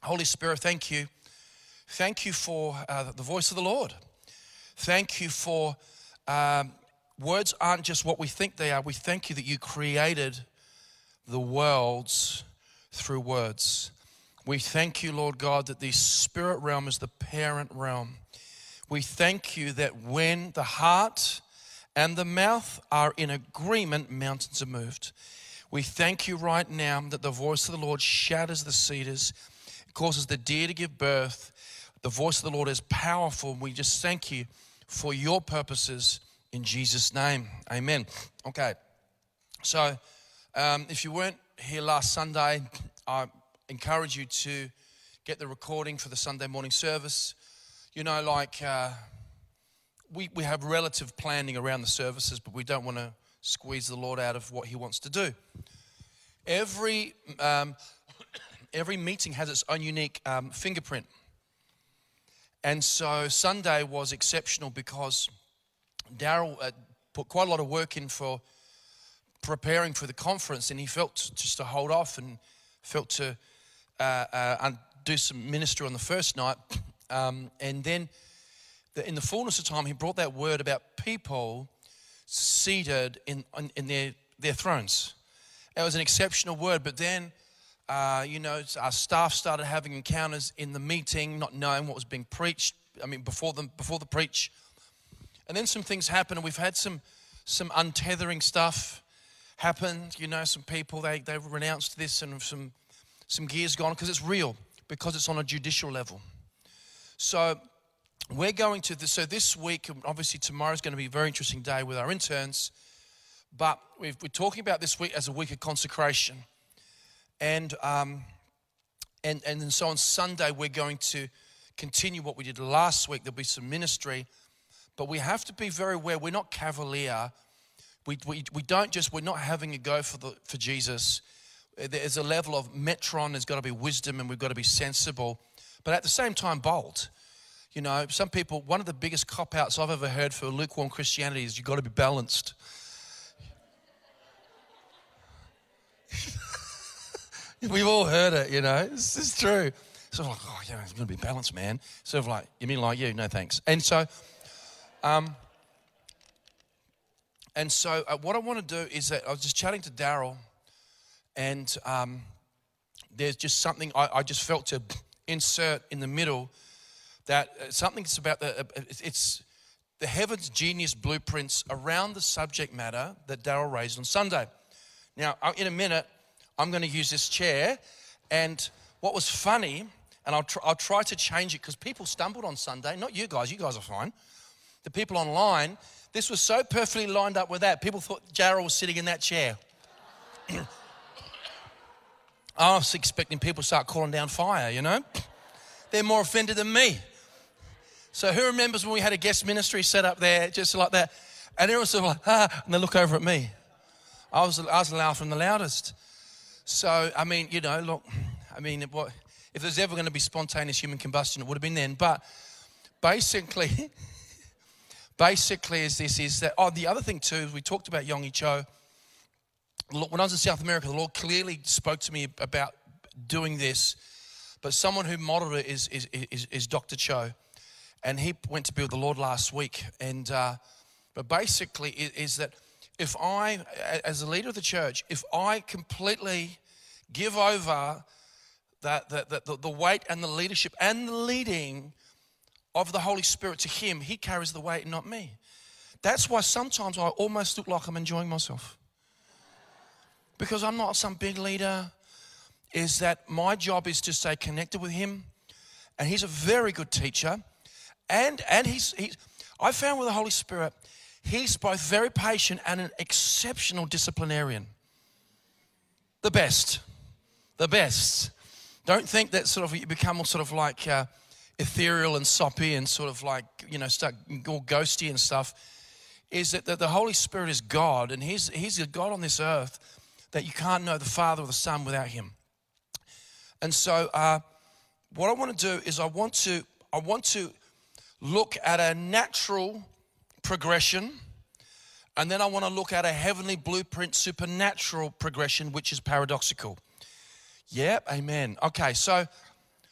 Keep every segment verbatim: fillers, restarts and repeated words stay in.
Holy Spirit, thank you. Thank you for uh, the voice of the Lord. Thank you for um, words aren't just what we think they are. We thank you that you created the worlds through words. We thank you, Lord God, that the spirit realm is the parent realm. We thank you that when the heart and the mouth are in agreement, mountains are moved. We thank you right now that the voice of the Lord shatters the cedars, it causes the deer to give birth. The voice of the Lord is powerful. We just thank you for your purposes in Jesus' name. Amen. Okay, so um, if you weren't here last Sunday, I encourage you to get the recording for the Sunday morning service. You know, like uh, we, we have relative planning around the services, but we don't want to squeeze the Lord out of what he wants to do. Every um, every meeting has its own unique um, fingerprint. And so Sunday was exceptional because Daryl uh, put quite a lot of work in for preparing for the conference, and he felt just to hold off and felt to uh, uh, do some ministry on the first night. Um, and then the, in the fullness of time, he brought that word about people seated in, in, in their, their thrones. It was an exceptional word, but then, uh, you know, our staff started having encounters in the meeting, not knowing what was being preached, I mean, before the, before the preach. And then some things happened, and we've had some, some untethering stuff happen. You know, some people, they, they renounced this, and some, some gears gone, because it's real, because it's on a judicial level. So we're going to, this, so this week, obviously tomorrow is going to be a very interesting day with our interns, but we've, we're talking about this week as a week of consecration. And, um, and, and then so on Sunday, we're going to continue what we did last week. There'll be some ministry, but we have to be very aware. We're not cavalier. We, we, we don't just, we're not having a go for, the, for Jesus. There's a level of metron, there's got to be wisdom, and we've got to be sensible, but at the same time, bold. You know, some people, one of the biggest cop-outs I've ever heard for lukewarm Christianity is you've got to be balanced. We've all heard it, you know. This is true. Sort of like, oh, yeah, it's going to be balanced, man. Sort of like, you mean like you? No, thanks. And so, um, and so uh, what I want to do is that I was just chatting to Daryl, and um, there's just something I, I just felt to insert in the middle, that uh, something's about the, uh, it's the Heaven's Genius blueprints around the subject matter that Daryl raised on Sunday. Now, in a minute, I'm going to use this chair, and what was funny, and I'll, tr- I'll try to change it because people stumbled on Sunday, not you guys, you guys are fine. The people online, this was so perfectly lined up with that, people thought Daryl was sitting in that chair. I was expecting people to start calling down fire, you know. They're more offended than me. So who remembers when we had a guest ministry set up there, just like that, and everyone was sort of like, ah, and they look over at me. I was, I was laughing the loudest. So, I mean, you know, look, I mean, what, if there's ever going to be spontaneous human combustion, it would have been then. But basically, basically is this, is that, oh, the other thing too, is we talked about Yonggi Cho. When I was in South America, the Lord clearly spoke to me about doing this. But someone who modeled it is, is, is, is Doctor Cho. And he went to be with the Lord last week. And uh, but basically is, is that if I, as a leader of the church, if I completely give over that the, the, the weight and the leadership and the leading of the Holy Spirit to him, he carries the weight and not me. That's why sometimes I almost look like I'm enjoying myself. Because I'm not some big leader. Is that my job is to stay connected with him. And he's a very good teacher. And and he's, he's I found with the Holy Spirit, he's both very patient and an exceptional disciplinarian. The best. The best. Don't think that sort of you become all sort of like uh, ethereal and soppy and sort of like, you know, start all ghosty and stuff. Is that the, the Holy Spirit is God, and he's, he's a God on this earth that you can't know the Father or the Son without him. And so uh, what I want to do is I want to I want to look at a natural progression, and then I want to look at a heavenly blueprint, supernatural progression, which is paradoxical. Yep, amen. Okay, so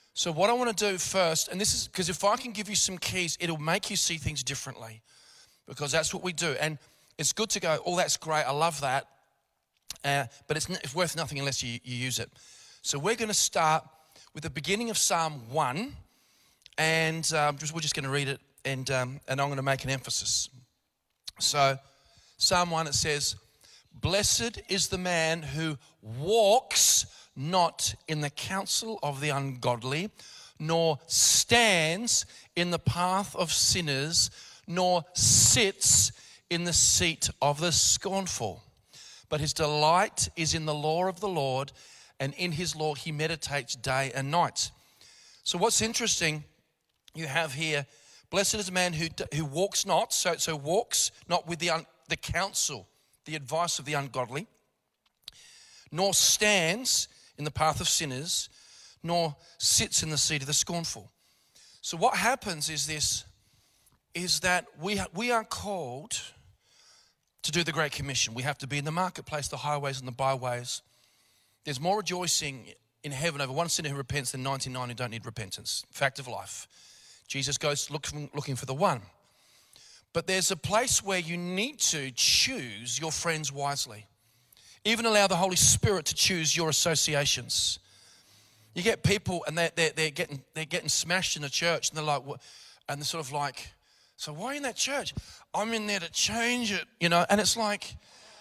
So what I want to do first, and this is because if I can give you some keys, it'll make you see things differently, because that's what we do. And it's good to go, oh, that's great, I love that, uh, but it's, it's worth nothing unless you, you use it. So we're going to start with the beginning of Psalm one, and um, just, we're just going to read it, and, um, and I'm going to make an emphasis. So Psalm one, it says, "Blessed is the man who walks not in the counsel of the ungodly, nor stands in the path of sinners, nor sits in the seat of the scornful. But his delight is in the law of the Lord, and in his law he meditates day and night." So what's interesting, you have here, blessed is the man who who walks not, so, so walks not with the, un, the counsel, the advice of the ungodly, nor stands in the path of sinners, nor sits in the seat of the scornful. So what happens is this, is that we, we are called to do the Great Commission. We have to be in the marketplace, the highways and the byways. There's more rejoicing in heaven over one sinner who repents than ninety-nine who don't need repentance. Fact of life. Jesus goes looking, looking for the one. But there's a place where you need to choose your friends wisely. Even allow the Holy Spirit to choose your associations. You get people and they're, they're, they're, getting, they're getting smashed in the church, and they're like, what? And they're sort of like, so why are you in that church? I'm in there to change it, you know. And it's like,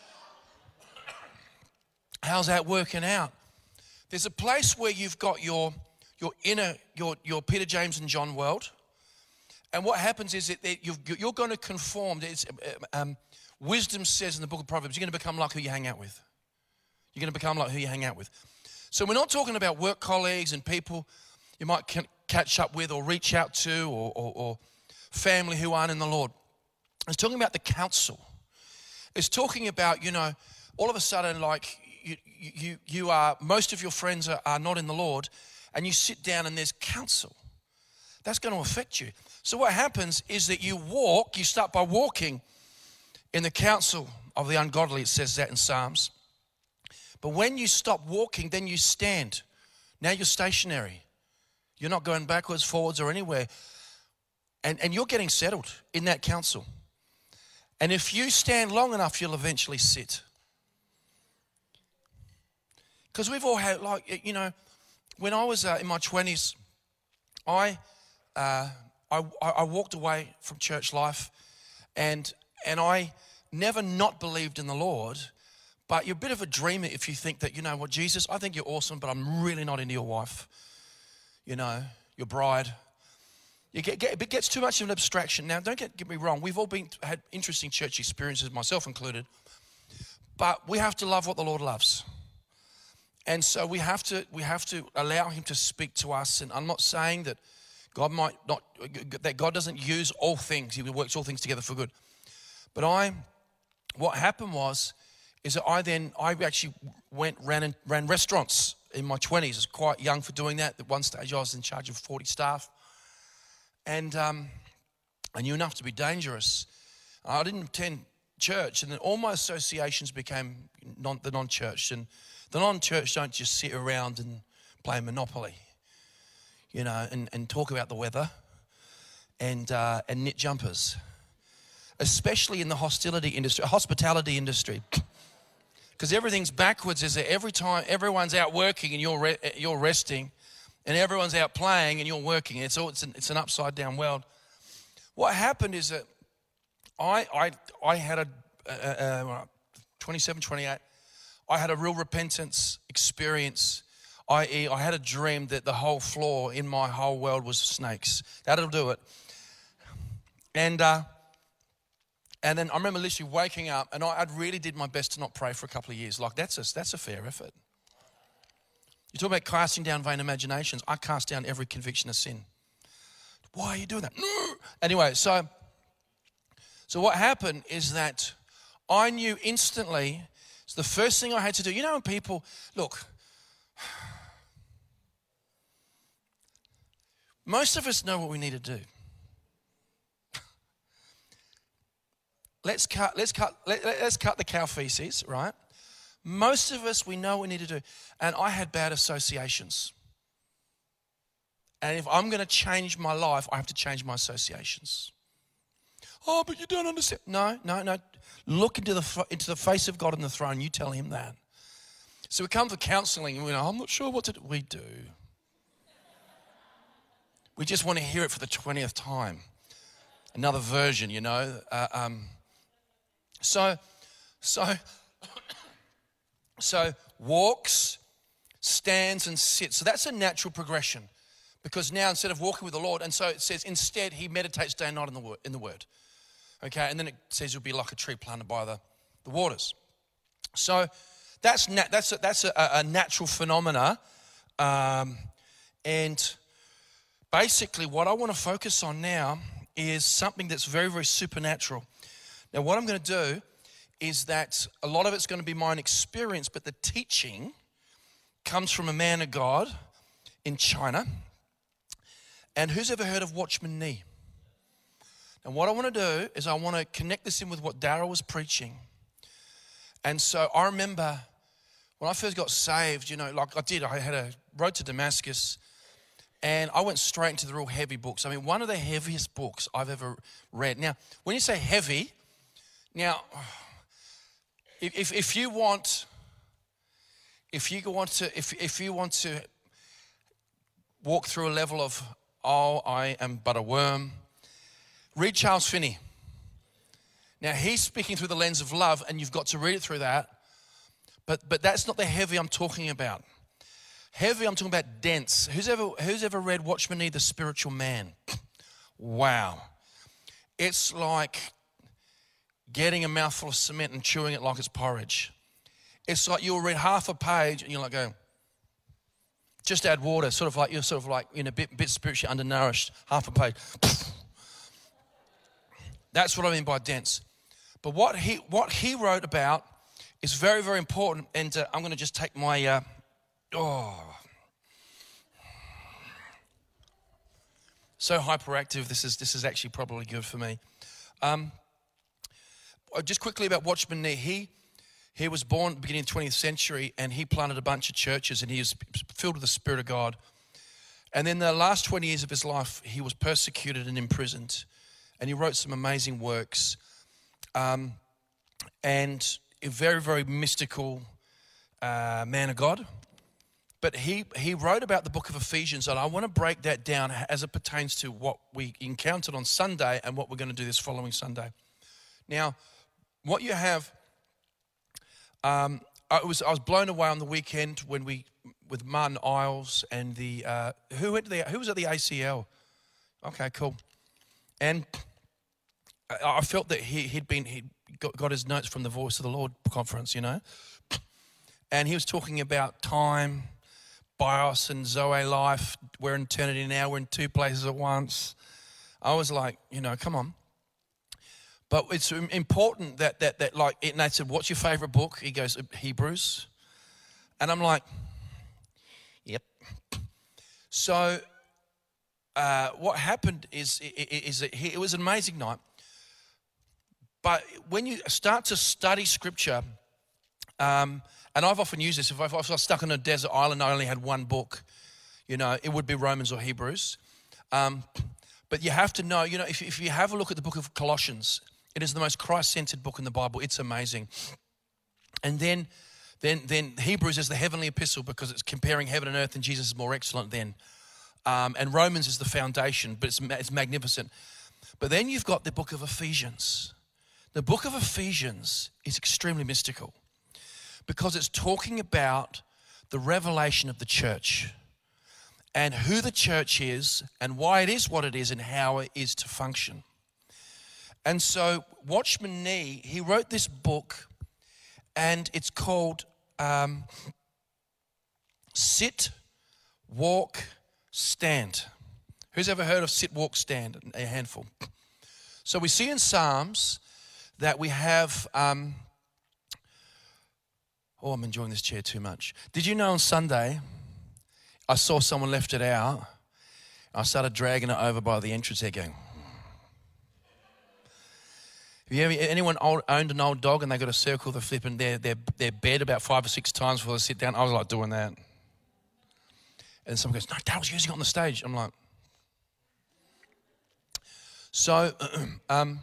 how's that working out? There's a place where you've got your, your inner, your, your Peter, James and John world. And what happens is that you've, you're going to conform. It's, um, wisdom says in the book of Proverbs, you're going to become like who you hang out with. You're going to become like who you hang out with. So we're not talking about work colleagues and people you might catch up with or reach out to, or, or, or family who aren't in the Lord. It's talking about the counsel. It's talking about, you know, all of a sudden, like, you you you are, most of your friends are, are not in the Lord, and you sit down and there's counsel. That's going to affect you. So what happens is that you walk, you start by walking in the counsel of the ungodly. It says that in Psalms. But when you stop walking, then you stand. Now you're stationary. You're not going backwards, forwards, or anywhere. And, and you're getting settled in that counsel. And if you stand long enough, you'll eventually sit. Because we've all had, like, you know, when I was uh, in my twenties, I, uh, I I walked away from church life, and and I never not believed in the Lord. But you're a bit of a dreamer if you think that, you know what, Jesus, I think you're awesome, but I'm really not into your wife, you know, your bride. You get, get, it gets too much of an abstraction. Now, don't get, get me wrong. We've all been had interesting church experiences, myself included. But we have to love what the Lord loves. And so we have to we have to allow him to speak to us. And I'm not saying that God might not, that God doesn't use all things. He works all things together for good. But I, what happened was, is that I then, I actually went, ran and ran restaurants in my twenties. I was quite young for doing that. At one stage I was in charge of forty staff. And um, I knew enough to be dangerous. I didn't attend church, and then all my associations became non, the non-church. And the non-church don't just sit around and play Monopoly, you know, and, and talk about the weather and uh, and knit jumpers, especially in the hostility industry, hospitality industry. Because everything's backwards, is that every time everyone's out working and you're re- you're resting, and everyone's out playing and you're working. It's all it's an, it's an upside down world. What happened is that I I I had a, a, a twenty-seven, twenty-eight. I had a real repentance experience. that is, I had a dream that the whole floor in my whole world was snakes. That'll do it. And. Uh, And then I remember literally waking up, and I, I really did my best to not pray for a couple of years. Like, that's a, that's a fair effort. You talk about casting down vain imaginations. I cast down every conviction of sin. Why are you doing that? No. Anyway, so, so what happened is that I knew instantly, it's the first thing I had to do. You know when people, look, most of us know what we need to do. Let's cut, let's cut, let, let's cut the cow feces, right? Most of us, we know what we need to do. And I had bad associations. And if I'm going to change my life, I have to change my associations. Oh, but you don't understand. No, no, no. Look into the into the face of God on the throne. You tell him that. So we come for counseling and we know, I'm not sure what to do. We do. We just want to hear it for the twentieth time. Another version, you know. Uh, um, so, so, so walks, stands, and sits. So that's a natural progression. Because now instead of walking with the Lord, and so it says instead he meditates day and night in the word. In the word. Okay, and then it says he'll be like a tree planted by the, the waters. So that's nat- that's a, that's a, a natural phenomena, um, and basically what I want to focus on now is something that's very very supernatural. Now what I'm going to do is that a lot of it's going to be my own experience, but the teaching comes from a man of God in China. And who's ever heard of Watchman Nee? And what I want to do is I want to connect this in with what Darryl was preaching. And so I remember when I first got saved, you know, like I did, I had a road to Damascus and I went straight into the real heavy books. I mean, one of the heaviest books I've ever read. Now, when you say heavy, now, if if you want, if you want to, if if you want to walk through a level of, oh, I am but a worm, read Charles Finney. Now, he's speaking through the lens of love, and you've got to read it through that. But but that's not the heavy I'm talking about. Heavy, I'm talking about dense. Who's ever who's ever read Watchman Nee, The Spiritual Man? Wow. It's like getting a mouthful of cement and chewing it like it's porridge. It's like you'll read half a page and you're like going, just add water, sort of like you're sort of like in a bit, bit spiritually undernourished, half a page. That's what I mean by dense. But what he what he wrote about is very, very important. And uh, I'm going to just take my, uh, oh, so hyperactive. This is this is actually probably good for me. Um, just quickly about Watchman Nee. He he was born at the beginning of the twentieth century, and he planted a bunch of churches, and he was filled with the Spirit of God. And then the last twenty years of his life, he was persecuted and imprisoned. And he wrote some amazing works. Um, and a very, very mystical uh, man of God. But he, he wrote about the book of Ephesians, and I want to break that down as it pertains to what we encountered on Sunday and what we're going to do this following Sunday. Now, what you have, um, I was I was blown away on the weekend when we, with Martin Iles and the, uh, who went to the, who was at the A C L? Okay, cool. And I felt that he, he'd been, he'd got, got his notes from the Voice of the Lord conference, you know. And he was talking about time, bios and Zoe life. We're in eternity now. We're in two places at once. I was like, you know, come on. But it's important that, that, that like, and they said, what's your favorite book? He goes, Hebrews. And I'm like, yep. So uh, what happened is, is that he, it was an amazing night. But when you start to study Scripture, um, and I've often used this, if I was stuck on a desert island, I only had one book, you know, it would be Romans or Hebrews. Um, but you have to know, you know, if, if you have a look at the book of Colossians, it is the most Christ-centered book in the Bible. It's amazing. And then, then, then Hebrews is the heavenly epistle because it's comparing heaven and earth, and Jesus is more excellent then. Um, and Romans is the foundation, but it's, it's magnificent. But then you've got the book of Ephesians. The book of Ephesians is extremely mystical because it's talking about the revelation of the church and who the church is and why it is what it is and how it is to function. And so Watchman Nee, he wrote this book, and it's called um, Sit, Walk, Stand. Who's ever heard of Sit, Walk, Stand? A handful. So we see in Psalms that we have, um, oh, I'm enjoying this chair too much. Did you know on Sunday, I saw someone left it out. I started dragging it over by the entrance there going. Have you ever, anyone old, owned an old dog and they got to circle the flipping their, their, their bed about five or six times before they sit down? I was like doing that. And someone goes, no, Daryl's using it on the stage. I'm like, so um,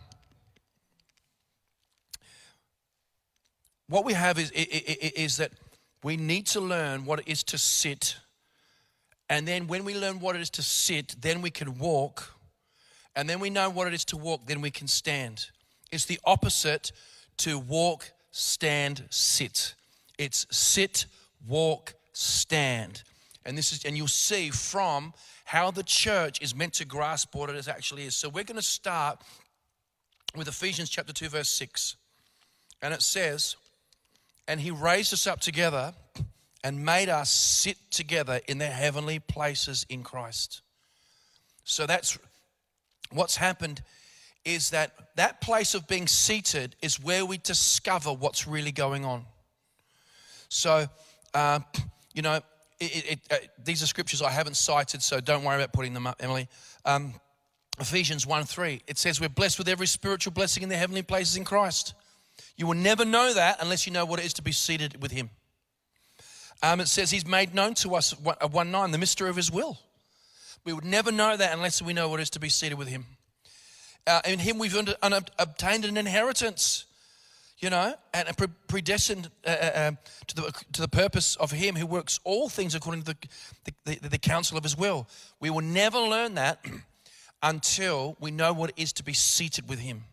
what we have is, is that we need to learn what it is to sit. And then when we learn what it is to sit, then we can walk. And then we know what it is to walk, then we can stand. It's the opposite to walk, stand, sit. It's sit, walk, stand. And this is, and you'll see from how the church is meant to grasp what it actually is. So we're going to start with Ephesians chapter two, verse six. And it says, and he raised us up together and made us sit together in the heavenly places in Christ. So that's what's happened, is that that place of being seated is where we discover what's really going on. So, uh, you know, it, it, uh, these are scriptures I haven't cited, so don't worry about putting them up, Emily. Um, Ephesians one three, it says we're blessed with every spiritual blessing in the heavenly places in Christ. You will never know that unless you know what it is to be seated with him. Um, it says he's made known to us, one nine, the mystery of his will. We would never know that unless we know what it is to be seated with him. Uh, in him we've under, un, obtained an inheritance, you know, and pre- predestined uh, uh, to the to the purpose of him who works all things according to the, the, the, the counsel of his will. We will never learn that until we know what it is to be seated with him.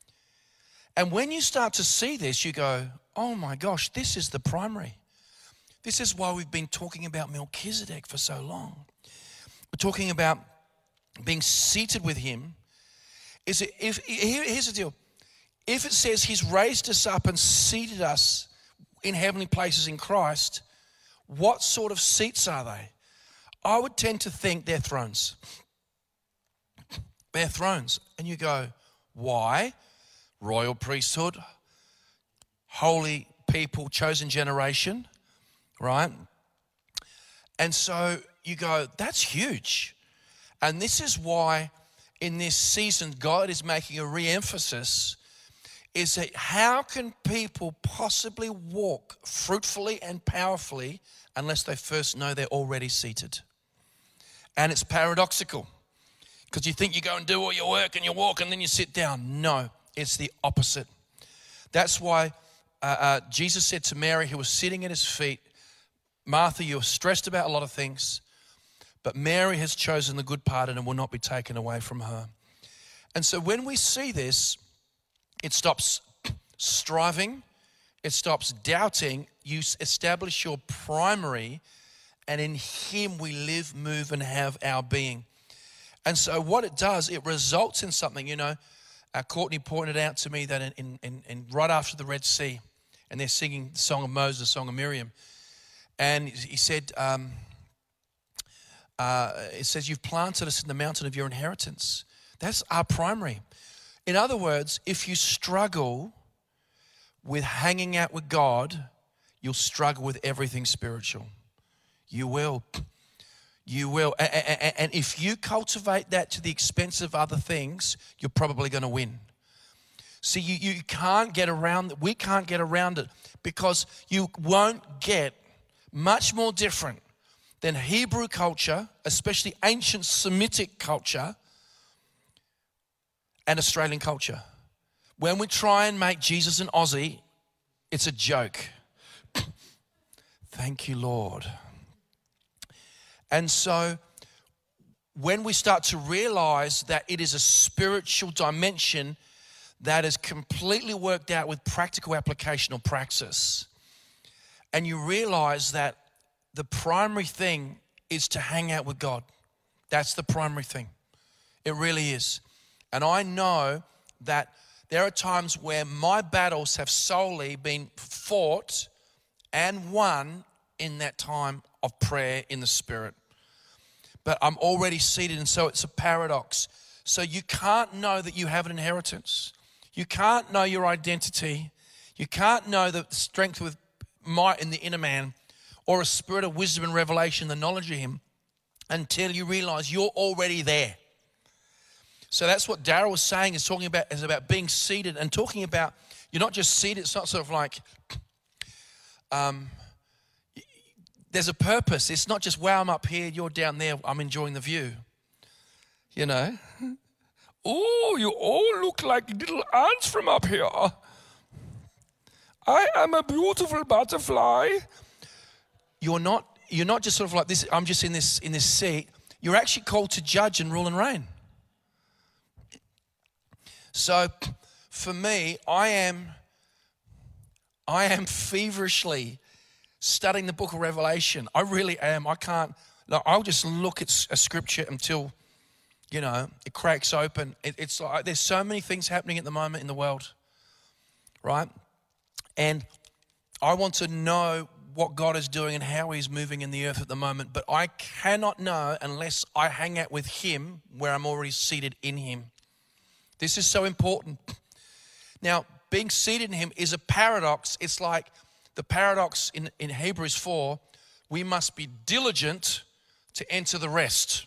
And when you start to see this, you go, oh my gosh, this is the primary. This is why we've been talking about Melchizedek for so long. We're talking about being seated with him. Is it, if, here, here's the deal. If it says he's raised us up and seated us in heavenly places in Christ, what sort of seats are they? I would tend to think they're thrones. They're thrones. And you go, why? Royal priesthood, holy people, chosen generation, right? And so you go, that's huge. And this is why in this season, God is making a re-emphasis, is that how can people possibly walk fruitfully and powerfully unless they first know they're already seated? And it's paradoxical, because you think you go and do all your work and you walk and then you sit down. No, it's the opposite. That's why uh, uh, Jesus said to Mary, who was sitting at his feet, Martha, you're stressed about a lot of things, but Mary has chosen the good part and it will not be taken away from her. And so when we see this, it stops striving, it stops doubting. You establish your primary, and in him we live, move, and have our being. And so what it does, it results in something. You know, uh, Courtney pointed out to me that in, in, in right after the Red Sea, and they're singing the Song of Moses, the Song of Miriam, and he said, um, uh, it says, you've planted us in the mountain of your inheritance. That's our primary. In other words, if you struggle with hanging out with God, you'll struggle with everything spiritual. You will. You will. And if you cultivate that to the expense of other things, you're probably going to win. See, you, you can't get around it. We can't get around it, because you won't get much more different than Hebrew culture, especially ancient Semitic culture, and Australian culture. When we try and make Jesus an Aussie, it's a joke. Thank you, Lord. And so when we start to realize that it is a spiritual dimension that is completely worked out with practical application or praxis, and you realize that the primary thing is to hang out with God. That's the primary thing. It really is. And I know that there are times where my battles have solely been fought and won in that time of prayer in the Spirit. But I'm already seated, and so it's a paradox. So you can't know that you have an inheritance. You can't know your identity. You can't know the strength with might in the inner man, or a spirit of wisdom and revelation, the knowledge of him, until you realize you're already there. So that's what Daryl was saying, is talking about, is about being seated, and talking about, you're not just seated, it's not sort of like, um, there's a purpose. It's not just, wow, I'm up here, you're down there, I'm enjoying the view. You know? Oh, you all look like little ants from up here. I am a beautiful butterfly. You're not, you're not just sort of like this, I'm just in this, in this seat. You're actually called to judge and rule and reign. So for me, I am, I am feverishly studying the book of Revelation. I really am. I can't, like, I'll just look at a scripture until, you know, it cracks open. It, it's like there's so many things happening at the moment in the world, right? And I want to know what God is doing and how he's moving in the earth at the moment. But I cannot know unless I hang out with him where I'm already seated in him. This is so important. Now, being seated in him is a paradox. It's like the paradox in, in Hebrews four, we must be diligent to enter the rest.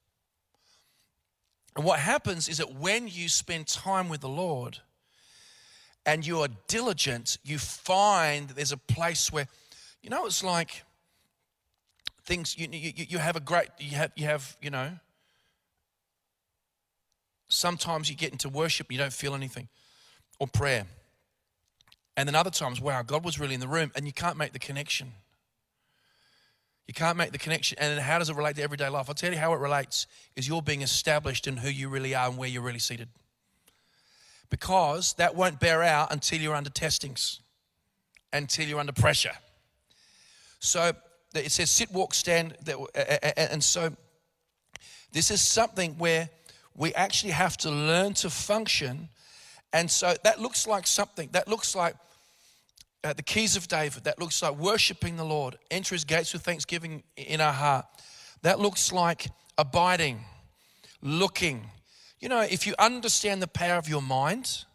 And what happens is that when you spend time with the Lord and you are diligent, you find that there's a place where, you know, it's like things, you you, you have a great, you have, you have, you know, sometimes you get into worship, you don't feel anything, or prayer. And then other times, wow, God was really in the room, and you can't make the connection. You can't make the connection. And then how does it relate to everyday life? I'll tell you how it relates is you're being established in who you really are and where you're really seated. Because that won't bear out until you're under testings, until you're under pressure. So it says sit, walk, stand. And so this is something where we actually have to learn to function. And so that looks like something. That looks like uh, the keys of David. That looks like worshiping the Lord. Enter his gates with thanksgiving in our heart. That looks like abiding, looking. You know, if you understand the power of your mind,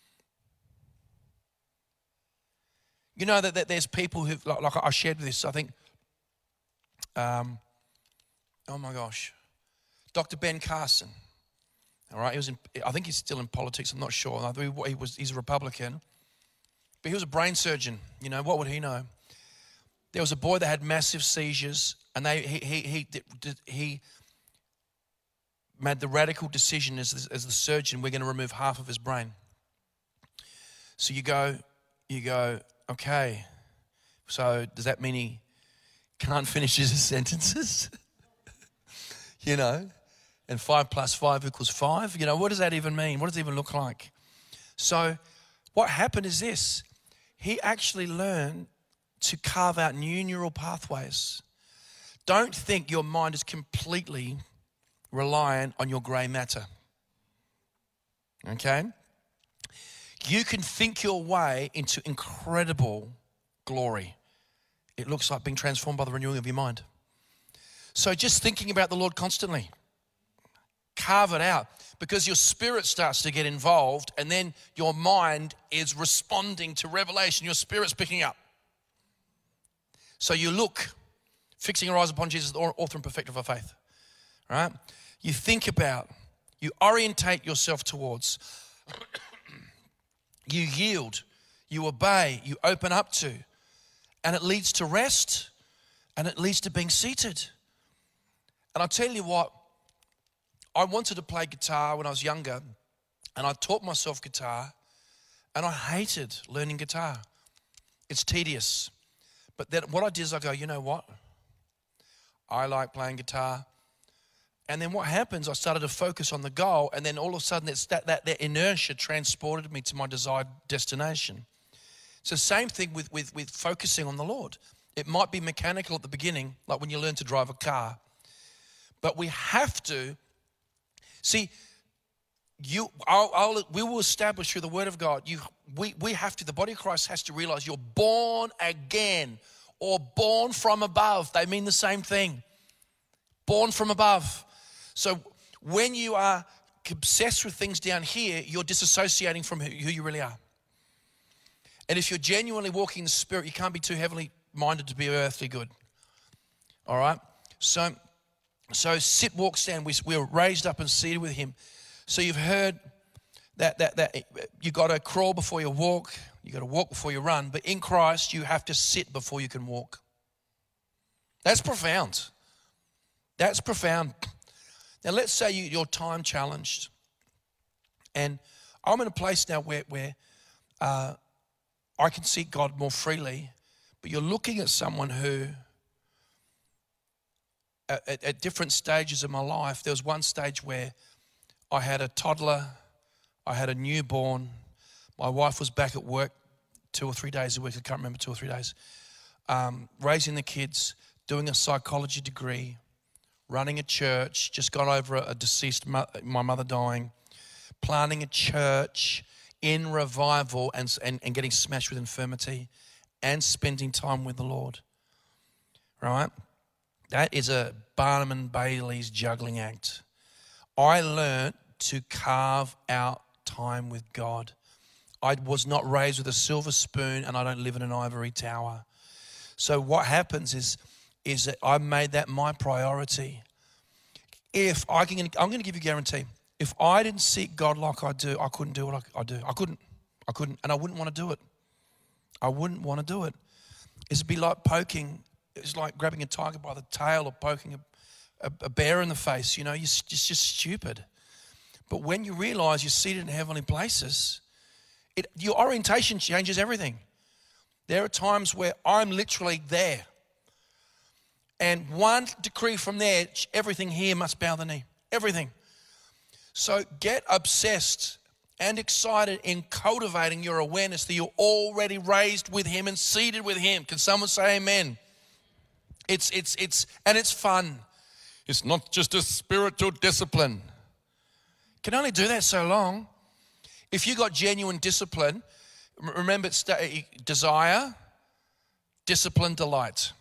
you know that, that there's people who, like, like I shared this, I think, um, oh my gosh, Doctor Ben Carson. All right, he was in, I think he's still in politics, I'm not sure. I think he was, he's a Republican. But he was a brain surgeon. You know, what would he know? There was a boy that had massive seizures, and they he he he he, he made the radical decision as, as the surgeon, we're going to remove half of his brain. So you go, you go, okay, so does that mean he can't finish his sentences? You know? And five plus five equals five. You know, what does that even mean? What does it even look like? So what happened is this. He actually learned to carve out new neural pathways. Don't think your mind is completely reliant on your grey matter. Okay? You can think your way into incredible glory. It looks like being transformed by the renewing of your mind. So just thinking about the Lord constantly. Carve it out, because your spirit starts to get involved and then your mind is responding to revelation. Your spirit's picking up. So you look, fixing your eyes upon Jesus, the author and perfecter of our faith. Right? You think about, you orientate yourself towards, you yield, you obey, you open up to, and it leads to rest and it leads to being seated. And I'll tell you what, I wanted to play guitar when I was younger, and I taught myself guitar, and I hated learning guitar. It's tedious. But then what I did is I go, you know what? I like playing guitar. And then what happens, I started to focus on the goal, and then all of a sudden it's that, that, that inertia transported me to my desired destination. It's the same thing with, with, with focusing on the Lord. It might be mechanical at the beginning, like when you learn to drive a car. But we have to See, you, I'll, I'll, we will establish through the Word of God, you, we, we have to, the body of Christ has to realize you're born again or born from above. They mean the same thing. Born from above. So when you are obsessed with things down here, you're disassociating from who, who you really are. And if you're genuinely walking in the Spirit, you can't be too heavily minded to be earthly good. All right? So... So sit, walk, stand. We, we're raised up and seated with him. So you've heard that that that you got to crawl before you walk. You got to walk before you run. But in Christ, you have to sit before you can walk. That's profound. That's profound. Now, let's say you, you're time challenged. And I'm in a place now where, where uh, I can seek God more freely, but you're looking at someone who, at, at different stages of my life, there was one stage where I had a toddler, I had a newborn, my wife was back at work two or three days a week, I can't remember, two or three days, um, raising the kids, doing a psychology degree, running a church, just got over a, a deceased, mo- my mother dying, planting a church in revival and, and, and getting smashed with infirmity and spending time with the Lord, right? That is a Barnum and Bailey's juggling act. I learned to carve out time with God. I was not raised with a silver spoon and I don't live in an ivory tower. So what happens is, is that I made that my priority. If I can, I'm going to give you a guarantee. If I didn't seek God like I do, I couldn't do what I, I do. I couldn't. I couldn't, and I wouldn't want to do it. I wouldn't want to do it. It'd be like poking. It's like grabbing a tiger by the tail or poking a, a, a bear in the face. You know, it's just, just stupid. But when you realize you're seated in heavenly places, it, your orientation changes everything. There are times where I'm literally there. And one decree from there, everything here must bow the knee. Everything. So get obsessed and excited in cultivating your awareness that you're already raised with him and seated with him. Can someone say amen? It's, it's, it's, and it's fun. It's not just a spiritual discipline. Can only do that so long. If you got genuine discipline, remember it's desire, discipline, delight.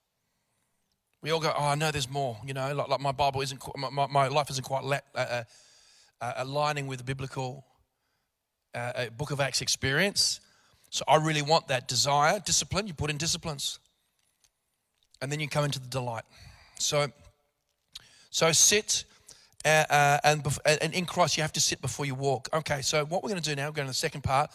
We all go, oh, I know there's more. You know, like, like my Bible isn't, my, my life isn't quite le- uh, uh, aligning with the biblical uh, Book of Acts experience. So I really want that desire, discipline. You put in disciplines, and then you come into the delight. So, so sit. Uh, uh, and, bef- and in Christ, you have to sit before you walk. Okay, so what we're going to do now, we're going to the second part.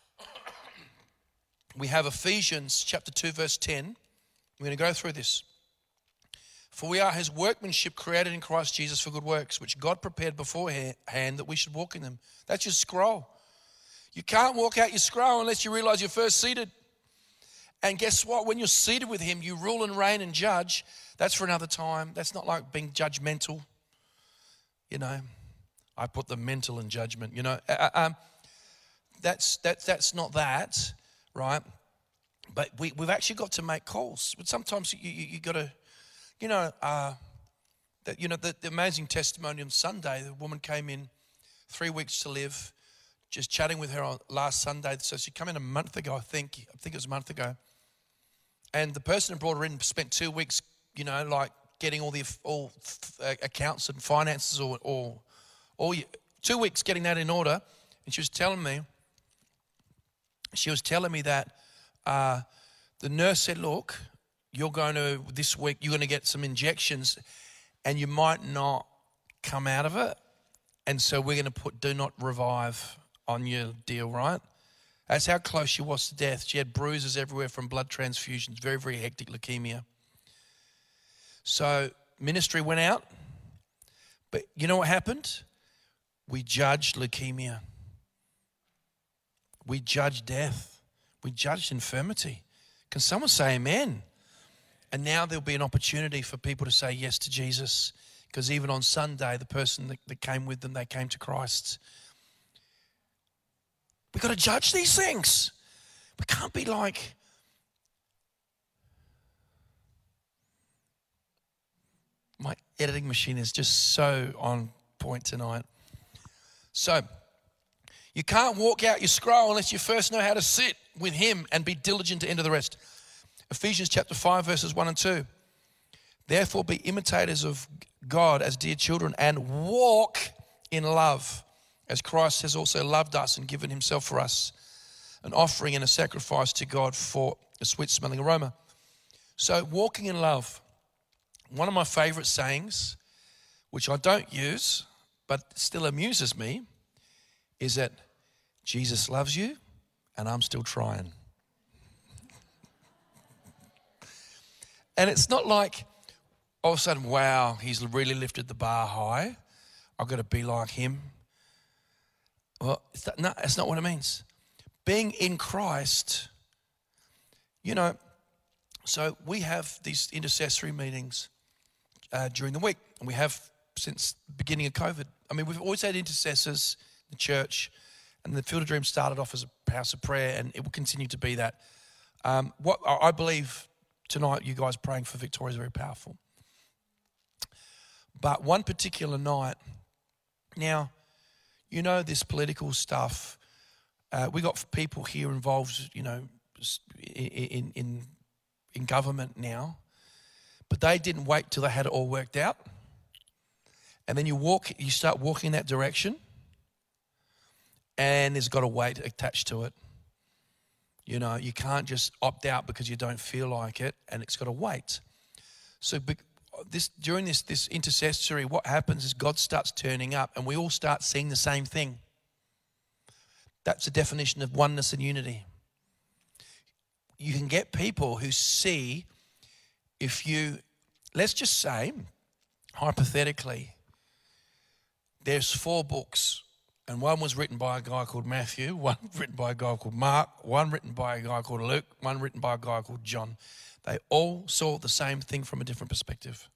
We have Ephesians chapter two, verse ten. We're going to go through this. For we are his workmanship created in Christ Jesus for good works, which God prepared beforehand that we should walk in them. That's your scroll. You can't walk out your scroll unless you realize you're first seated. And guess what? When you're seated with him, you rule and reign and judge. That's for another time. That's not like being judgmental. You know, I put the mental in judgment, you know. Uh, um, that's, that, that's not that, right? But we, we've actually got to make calls. But sometimes you, you, you got to, you know, uh, that, you know, the, the amazing testimony on Sunday, the woman came in three weeks to live, just chatting with her on last Sunday. So she came in a month ago, I think. I think it was a month ago. And the person who brought her in spent two weeks, you know, like, getting all the all accounts and finances, or, or, or two weeks getting that in order. And she was telling me, she was telling me that uh, the nurse said, look, you're going to, this week, you're going to get some injections and you might not come out of it. And so we're going to put do not revive on your deal, right? That's how close she was to death. She had bruises everywhere from blood transfusions, very, very hectic leukemia. So ministry went out, but you know what happened? We judged leukemia. We judged death. We judged infirmity. Can someone say amen? And now there'll be an opportunity for people to say yes to Jesus, because even on Sunday, the person that, that came with them, they came to Christ. We've got to judge these things. We can't be like, my editing machine is just so on point tonight. So, you can't walk out your scroll unless you first know how to sit with him and be diligent to enter the rest. Ephesians chapter five, verses one and two. Therefore, be imitators of God as dear children and walk in love, as Christ has also loved us and given himself for us, an offering and a sacrifice to God for a sweet-smelling aroma. So, walking in love. One of my favorite sayings, which I don't use, but still amuses me, is that Jesus loves you and I'm still trying. And it's not like all of a sudden, wow, he's really lifted the bar high. I've got to be like him. Well, it's that, no, that's not what it means. Being in Christ, you know, so we have these intercessory meetings uh, during the week, and we have since the beginning of COVID. I mean, we've always had intercessors in the church, and the Field of Dreams started off as a house of prayer, and it will continue to be that. Um, what I believe tonight, you guys praying for Victoria is very powerful. But one particular night, now, you know, this political stuff, uh, we got people here involved, you know, in, in, in government now, but they didn't wait till they had it all worked out. And then you walk, you start walking in that direction, and there's got a weight attached to it. You know, you can't just opt out because you don't feel like it, and it's got to wait. So this during this this intercessory, what happens is God starts turning up, and we all start seeing the same thing. That's the definition of oneness and unity. You can get people who see, if you, let's just say, hypothetically, there's four books, and one was written by a guy called Matthew, one written by a guy called Mark, one written by a guy called Luke, one written by a guy called John. They all saw the same thing from a different perspective.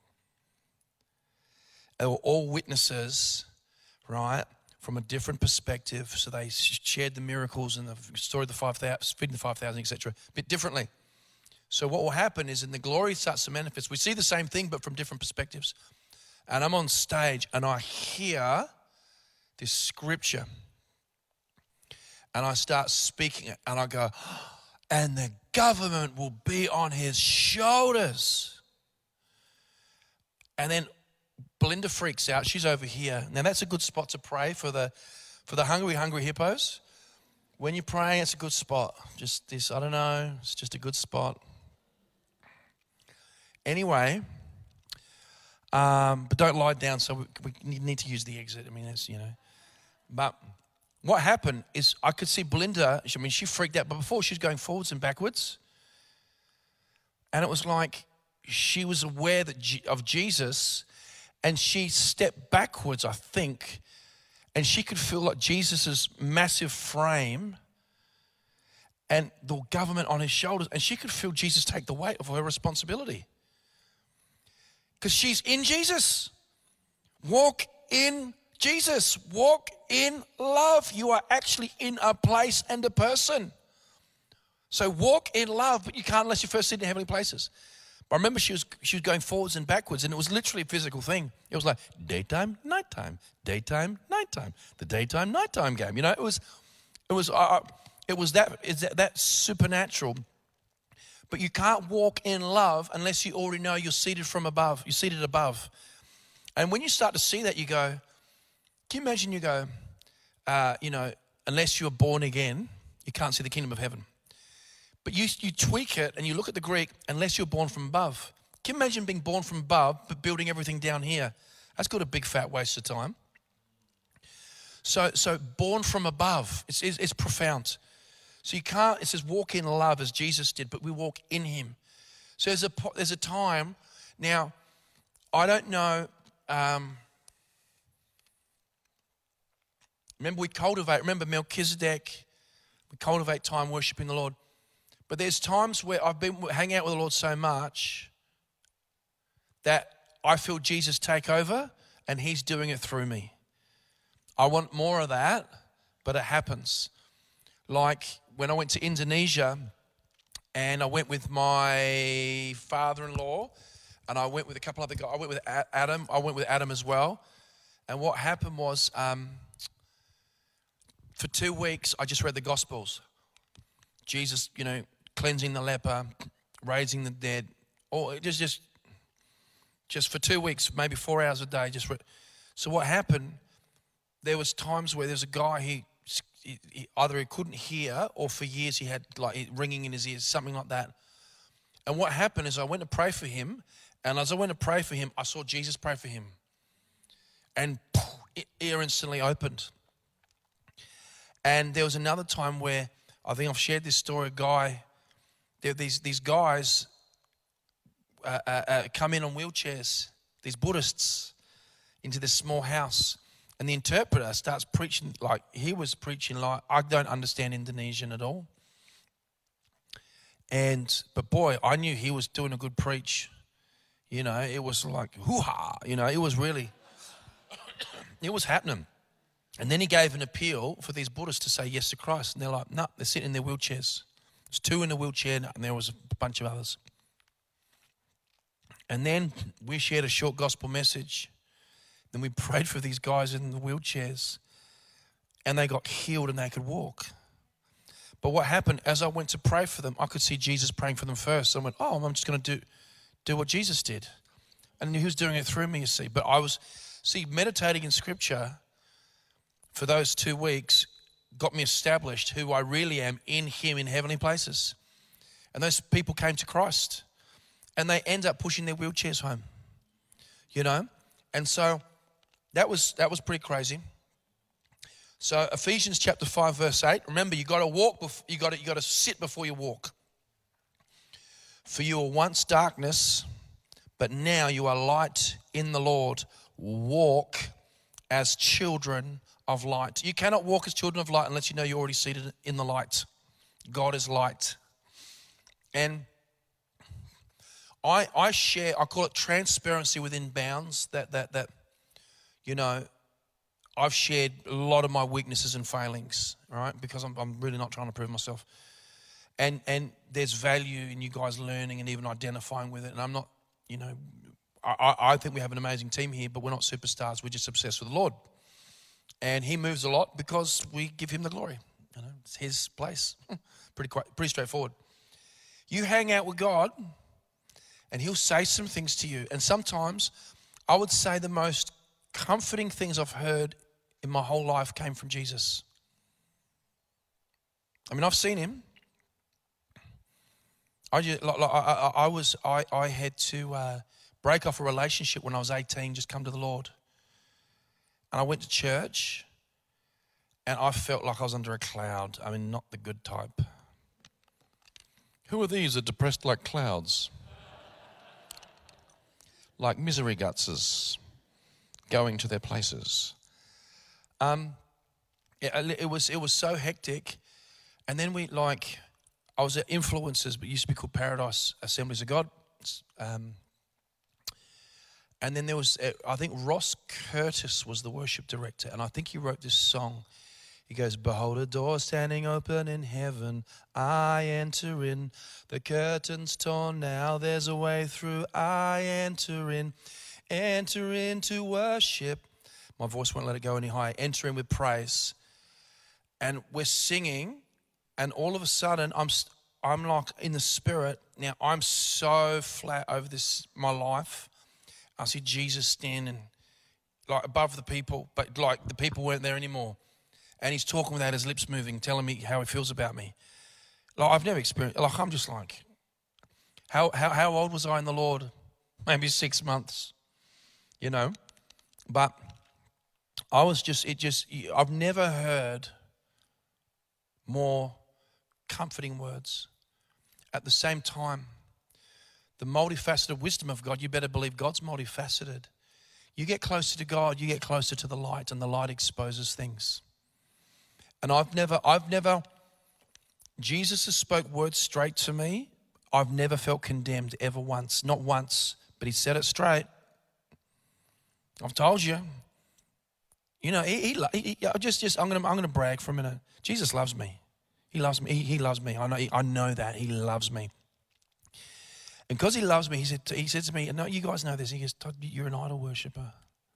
They were all witnesses, right, from a different perspective. So they shared the miracles and the story of the five thousand, feeding the five thousand, et cetera, a bit differently. So what will happen is, in the glory starts to manifest, we see the same thing but from different perspectives. And I'm on stage and I hear this scripture, and I start speaking it, and I go, and the government will be on his shoulders. And then Belinda freaks out. She's over here. Now that's a good spot to pray for the for the hungry, hungry hippos. When you're praying, it's a good spot. Just this, I don't know, it's just a good spot. Anyway, um, but don't lie down, so we, we need to use the exit. I mean, it's, you know. But what happened is I could see Belinda, I mean, she freaked out, but before she was going forwards and backwards. And it was like she was aware that G- of Jesus, and she stepped backwards, I think, and she could feel like Jesus's massive frame and the government on his shoulders, and she could feel Jesus take the weight of her responsibility. Because she's in Jesus. Walk in Jesus. Walk in love. You are actually in a place and a person. So walk in love, but you can't unless you first sit in heavenly places. But I remember she was she was going forwards and backwards, and it was literally a physical thing. It was like daytime, nighttime, daytime, nighttime, the daytime, nighttime game. You know, it was it was uh, it was that is that, that supernatural. But you can't walk in love unless you already know you're seated from above. You're seated above. And when you start to see that, you go, can you imagine you go, uh, you know, unless you're born again, you can't see the kingdom of heaven. But you you tweak it and you look at the Greek, unless you're born from above. Can you imagine being born from above but building everything down here? That's got a big fat waste of time. So so born from above, it's, it's, it's profound. So you can't, it says walk in love as Jesus did, but we walk in him. So there's a, there's a time, now, I don't know, um, remember we cultivate, remember Melchizedek, we cultivate time worshiping the Lord. But there's times where I've been hanging out with the Lord so much that I feel Jesus take over and he's doing it through me. I want more of that, but it happens. Like when I went to Indonesia and I went with my father-in-law and I went with a couple other guys. I went with Adam. I went with Adam as well. And what happened was um, for two weeks, I just read the Gospels. Jesus, you know, cleansing the leper, raising the dead. Or just, just, just for two weeks, maybe four hours a day. Just read. So what happened, there was times where there's a guy, he, he, he either he couldn't hear or for years he had like ringing in his ears, something like that. And what happened is I went to pray for him, and as I went to pray for him, I saw Jesus pray for him. And poof, ear instantly opened. And there was another time where, I think I've shared this story, a guy, there these these guys, uh, uh, uh, come in on wheelchairs, these Buddhists, into this small house. And the interpreter starts preaching like, he was preaching like, I don't understand Indonesian at all. And, but boy, I knew he was doing a good preach. You know, it was like, hoo-ha, you know, it was really, it was happening. And then he gave an appeal for these Buddhists to say yes to Christ. And they're like, no, they're sitting in their wheelchairs. There's two in the wheelchair and there was a bunch of others. And then we shared a short gospel message. Then we prayed for these guys in the wheelchairs. And they got healed and they could walk. But what happened, as I went to pray for them, I could see Jesus praying for them first. So I went, oh, I'm just going to do, do what Jesus did. And he was doing it through me, you see. But I was, see, meditating in Scripture for those two weeks got me established who I really am in him in heavenly places. And those people came to Christ. And they end up pushing their wheelchairs home. You know? And so that was that was pretty crazy. So Ephesians chapter five verse eight. Remember, you got to walk. Before, you got to you got to sit before you walk. For you were once darkness, but now you are light in the Lord. Walk as children of light. You cannot walk as children of light unless you know you're already seated in the light. God is light. And I I share. I call it transparency within bounds. That that that. You know, I've shared a lot of my weaknesses and failings, right? Because I'm, I'm really not trying to prove myself. And and there's value in you guys learning and even identifying with it. And I'm not, you know, I, I think we have an amazing team here, but we're not superstars. We're just obsessed with the Lord. And he moves a lot because we give him the glory. You know, it's his place. pretty quite, pretty straightforward. You hang out with God and he'll say some things to you. And sometimes I would say the most comforting things I've heard in my whole life came from Jesus. I mean, I've seen him. I just, like, like, I, I, I was, I, I had to uh, break off a relationship when I was eighteen, just come to the Lord. And I went to church, and I felt like I was under a cloud. I mean, not the good type. Who are these that are depressed like clouds? Like misery gutses going to their places. Um, it, it was it was so hectic, and then we like, I was at Influencers, but it used to be called Paradise Assemblies of God. Um, and then there was, I think Ross Curtis was the worship director, and I think he wrote this song. He goes, behold a door standing open in heaven, I enter in. The curtain's torn now, there's a way through, I enter in. Enter into worship. My voice won't let it go any higher. Enter in with praise. And we're singing, and all of a sudden, I'm I'm like in the spirit. Now, I'm so flat over this, my life. I see Jesus standing like above the people, but like the people weren't there anymore. And he's talking without his lips moving, telling me how he feels about me. Like I've never experienced, like I'm just like, how how how old was I in the Lord? Maybe six months. You know, but I was just, it just, I've never heard more comforting words. At the same time, the multifaceted wisdom of God, you better believe God's multifaceted. You get closer to God, you get closer to the light, and the light exposes things. And I've never, I've never, Jesus has spoke words straight to me. I've never felt condemned ever once, not once, but he said it straight. I've told you, you know, he, he, he just, just, I'm gonna, I'm gonna brag for a minute. Jesus loves me. He loves me. He, he loves me. I know, I know that he loves me. And because he loves me, he said, he said to me, no, you guys know this. He goes, Todd, you're an idol worshiper.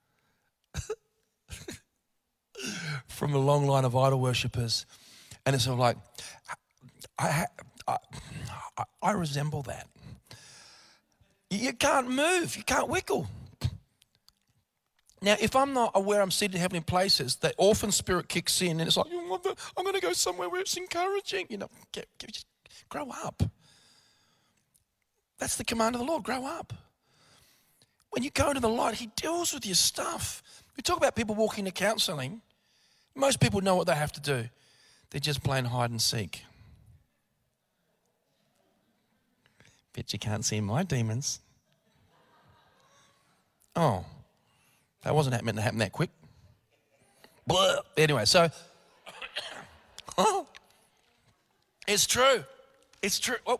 From a long line of idol worshippers, and it's sort of like, I, I, I, I resemble that. You can't move. You can't wiggle. Now, if I'm not aware I'm seated in heavenly places, the orphan spirit kicks in and it's like, I'm going to go somewhere where it's encouraging. You know, get, get, just grow up. That's the command of the Lord, grow up. When you go into the light, he deals with your stuff. We talk about people walking to counselling. Most people know what they have to do. They're just playing hide and seek. Bet you can't see my demons. Oh, that wasn't meant to happen that quick. Blah. Anyway, so it's true. It's true. Oh,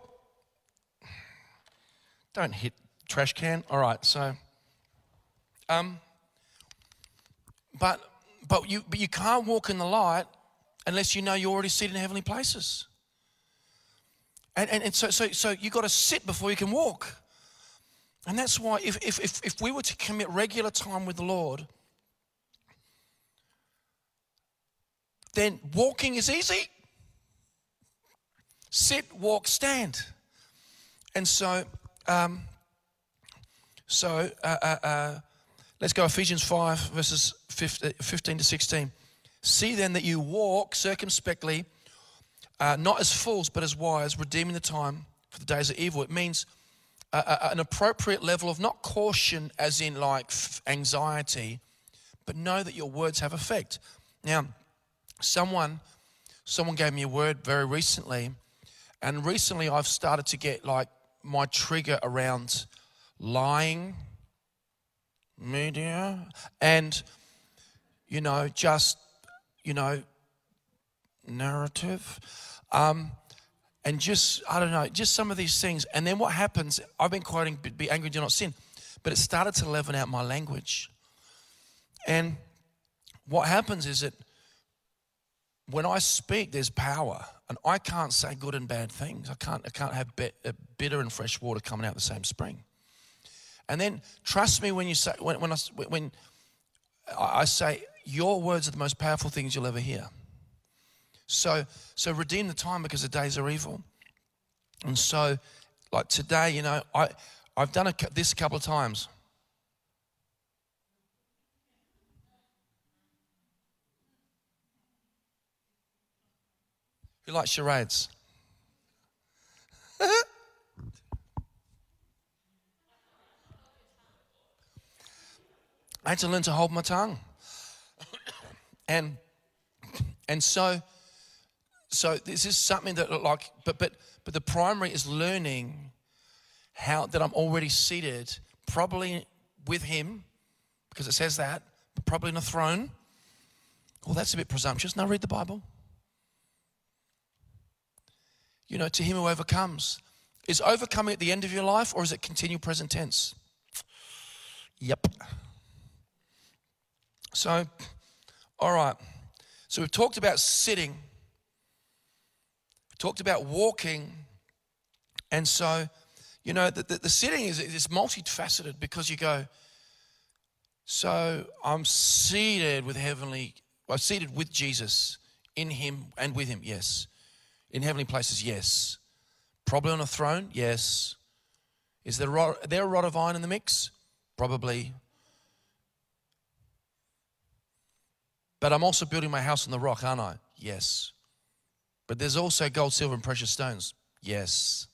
don't hit trash can. All right, so um, but but you but you can't walk in the light unless you know you're already seated in heavenly places. And and, and so so so you got to sit before you can walk. And that's why if if if if we were to commit regular time with the Lord, then walking is easy. Sit, walk, stand. And so, um, so uh, uh, uh, let's go Ephesians five, verses fifteen to sixteen. See then that you walk circumspectly, uh, not as fools, but as wise, redeeming the time, for the days are evil. It means uh, uh, an appropriate level of not caution as in like anxiety, but know that your words have effect. Now, someone, someone gave me a word very recently. And recently I've started to get like my trigger around lying, media, and, you know, just, you know, narrative. Um, and just, I don't know, just some of these things. And then what happens, I've been quoting, be angry, do not sin. But it started to leaven out my language. And what happens is that when I speak, there's power. And I can't say good and bad things. I can't I can't have bitter and fresh water coming out the same spring. And then trust me when you say when when I, when I say your words are the most powerful things you'll ever hear. So so redeem the time because the days are evil. And so like today, you know, I I've done a, this a couple of times. You like charades? I had to learn to hold my tongue. and and so so this is something that like but but but the primary is learning how that I'm already seated, probably with him, because it says that, but probably in a throne. Well, that's a bit presumptuous. Now read the Bible. You know, to him who overcomes. Is overcoming at the end of your life or is it continual present tense? Yep. So, all right. So we've talked about sitting. We've talked about walking. And so, you know, the, the, the sitting is, is multifaceted because you go, so I'm seated with heavenly, I'm seated with Jesus in him and with him, yes. In heavenly places, yes. Probably on a throne, yes. Is there a rod, there a rod of iron in the mix? Probably. But I'm also building my house on the rock, aren't I? Yes. But there's also gold, silver, and precious stones. Yes.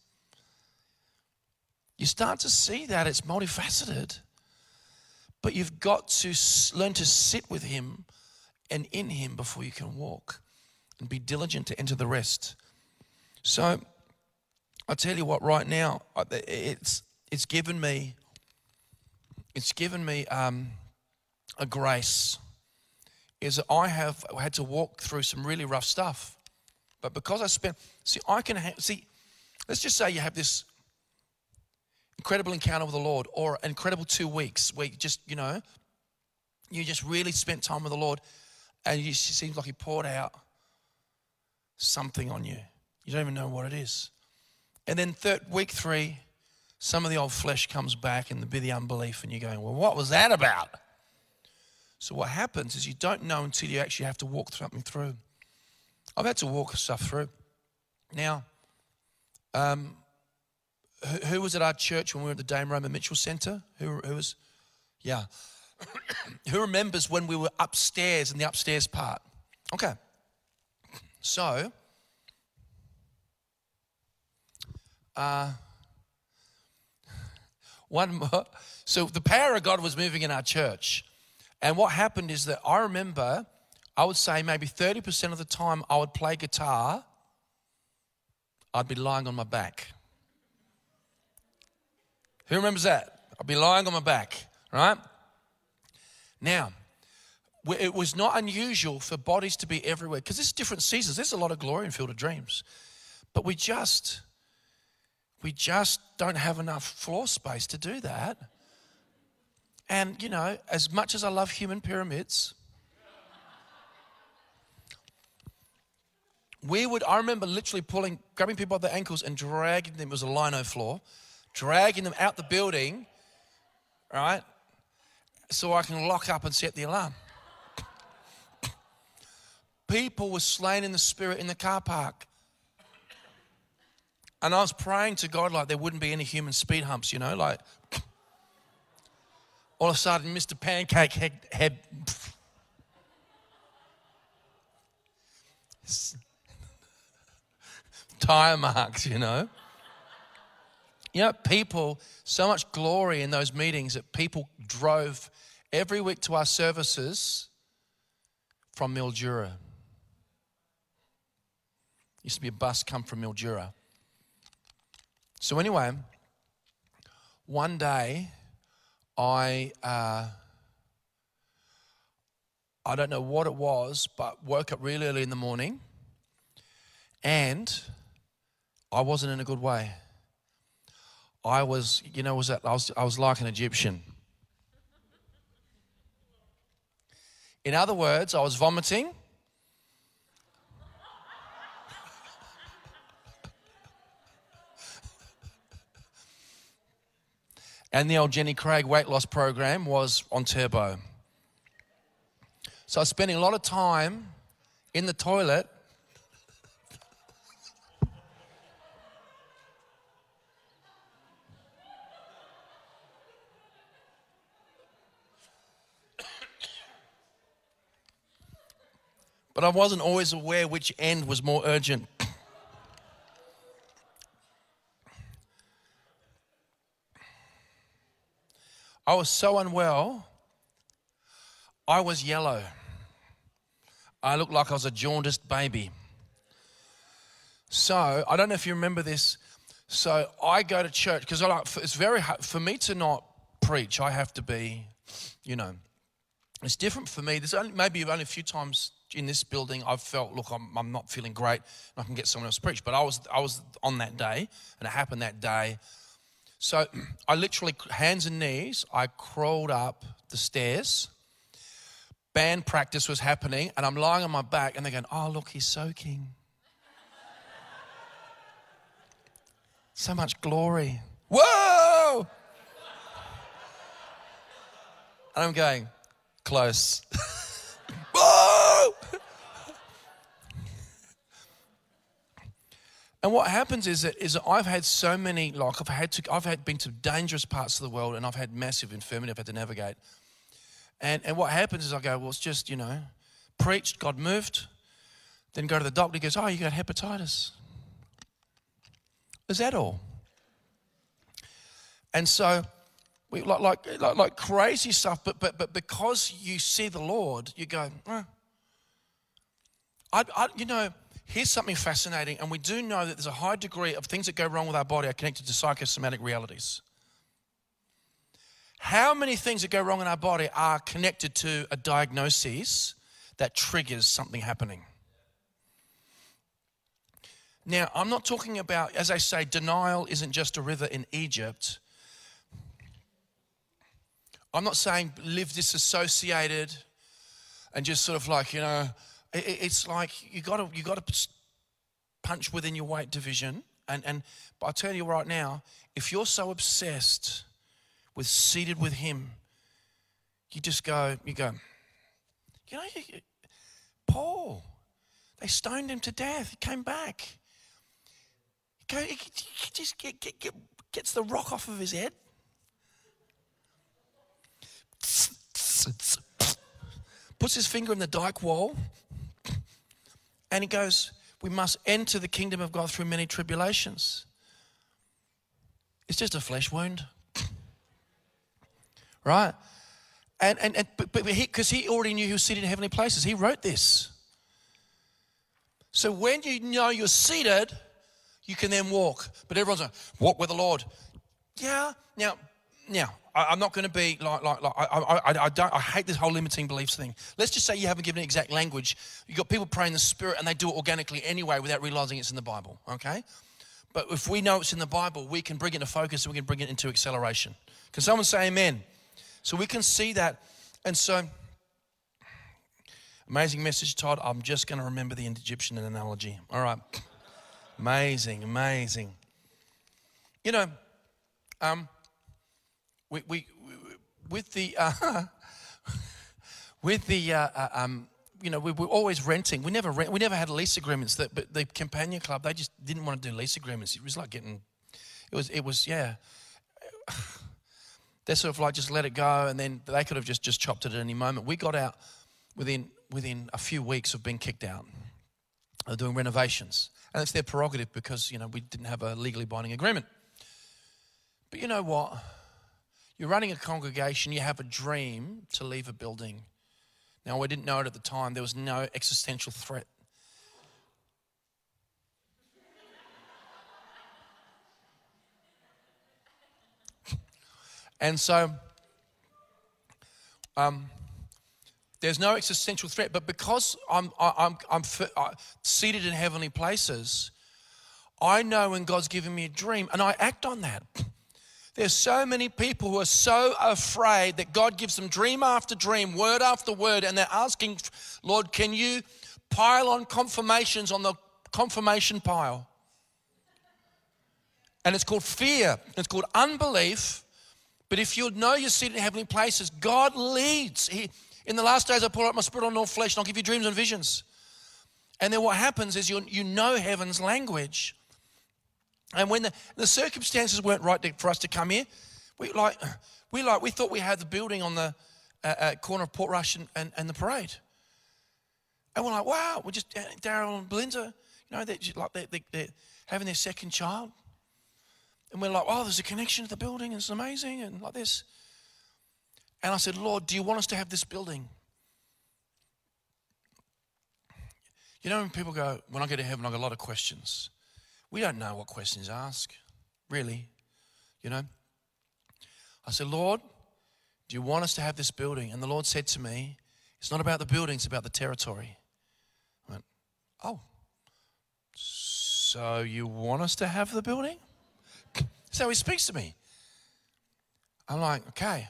You start to see that it's multifaceted. But you've got to learn to sit with him and in him before you can walk. And be diligent to enter the rest. So, I tell you what, right now, it's it's given me, it's given me um, a grace. Is that I have had to walk through some really rough stuff, but because I spent, see, I can ha- see. Let's just say you have this incredible encounter with the Lord, or an incredible two weeks where you just, you know, you just really spent time with the Lord, and it seems like He poured out something on you. You don't even know what it is. And then third, week three, some of the old flesh comes back and the bit of the unbelief, and you're going, well, what was that about? So what happens is you don't know until you actually have to walk something through. I've had to walk stuff through. Now, um, who, who was at our church when we were at the Dame Roma Mitchell Centre? Who, who was? Yeah. Who remembers when we were upstairs in the upstairs part? Okay. So, uh, one more. So the power of God was moving in our church. And what happened is that I remember, I would say maybe thirty percent of the time I would play guitar, I'd be lying on my back. Who remembers that? I'd be lying on my back, right? Now, it was not unusual for bodies to be everywhere because there's different seasons. There's a lot of glory in Field of Dreams. But we just, we just don't have enough floor space to do that. And, you know, as much as I love human pyramids, we would, I remember literally pulling, grabbing people by the ankles and dragging them, it was a lino floor, dragging them out the building, right, so I can lock up and set the alarm. People were slain in the spirit in the car park. And I was praying to God like there wouldn't be any human speed humps, you know, like all of a sudden Mister Pancake had, had tire marks, you know. You know, people, so much glory in those meetings that people drove every week to our services from Mildura. Used to be a bus come from Mildura. So anyway, one day I, uh, I don't know what it was, but woke up really early in the morning and I wasn't in a good way. I was, you know, was that I was I was like an Egyptian. In other words, I was vomiting. And the old Jenny Craig weight loss program was on turbo. So I was spending a lot of time in the toilet but I wasn't always aware which end was more urgent. I was so unwell, I was yellow. I looked like I was a jaundiced baby. So, I don't know if you remember this. So, I go to church, because it's very hard for me to not preach. I have to be, you know, it's different for me. There's only, maybe only a few times in this building I've felt, look, I'm, I'm not feeling great, and I can get someone else to preach. But I was, I was on that day, and it happened that day. So I literally, hands and knees, I crawled up the stairs. Band practice was happening, and I'm lying on my back, and they're going, oh, look, he's soaking. So much glory. Whoa! And I'm going, close. Whoa! And what happens is that is that I've had so many, like I've had to, I've had been to dangerous parts of the world, and I've had massive infirmity I've had to navigate. And and what happens is I go, well, it's just, you know, preached, God moved, then go to the doctor, he goes, oh, you got hepatitis. Is that all? And so we like like like, like crazy stuff, but but but because you see the Lord, you go, eh. I, I you know. Here's something fascinating, and we do know that there's a high degree of things that go wrong with our body are connected to psychosomatic realities. How many things that go wrong in our body are connected to a diagnosis that triggers something happening? Now, I'm not talking about, as I say, denial isn't just a river in Egypt. I'm not saying live disassociated and just sort of like, you know, it's like you got to you got to punch within your weight division, and and but I tell you right now, if you're so obsessed with seated with Him, you just go, you go, you know, you, Paul, they stoned him to death. He came back. He, go, he, he just get, get, get, gets the rock off of his head. Puts his finger in the dike wall. And he goes, we must enter the kingdom of God through many tribulations. It's just a flesh wound. Right? And, and, and but, but he, because he already knew he was seated in heavenly places. He wrote this. So when you know you're seated, you can then walk. But everyone's like, walk with the Lord. Yeah. Now, Now, I, I'm not going to be like, like, like I, I, I don't, I hate this whole limiting beliefs thing. Let's just say you haven't given an exact language. You've got people praying in the Spirit and they do it organically anyway without realizing it's in the Bible, okay? But if we know it's in the Bible, we can bring it into focus and we can bring it into acceleration. Can someone say amen? So we can see that. And so, amazing message, Todd. I'm just going to remember the Egyptian analogy. All right. Amazing, amazing. You know, um, we, we, we with the, uh, with the, uh, uh, um, you know, we were always renting. We never rent, we never had lease agreements. That, but the Companion Club, they just didn't want to do lease agreements. It was like getting, it was, it was, yeah. They sort of like just let it go, and then they could have just, just chopped it at any moment. We got out within within a few weeks of being kicked out, of doing renovations. And it's their prerogative because, you know, we didn't have a legally binding agreement. But you know what? You're running a congregation, you have a dream to leave a building. Now, we didn't know it at the time. There was no existential threat. And so, um, there's no existential threat. But because I'm, I'm, I'm seated in heavenly places, I know when God's given me a dream, and I act on that. There's so many people who are so afraid that God gives them dream after dream, word after word, and they're asking, Lord, can you pile on confirmations on the confirmation pile? And it's called fear. It's called unbelief. But if you know you're seated in heavenly places, God leads. He, in the last days, I pour out my spirit on all flesh, and I'll give you dreams and visions. And then what happens is you you know heaven's language. And when the, the circumstances weren't right to, for us to come here, we like we like we thought we had the building on the uh, uh, corner of Portrush and, and, and the Parade. And we're like, wow, we're just Daryl and Belinda, you know, they're just like they're, they're having their second child. And we're like, oh, there's a connection to the building, and it's amazing, and like this. And I said, Lord, do you want us to have this building? You know, when people go, when I get to heaven, I've got a lot of questions. We don't know what questions to ask, really, you know. I said, Lord, do you want us to have this building? And the Lord said to me, it's not about the building, it's about the territory. I went, oh, so you want us to have the building? So he speaks to me. I'm like, okay.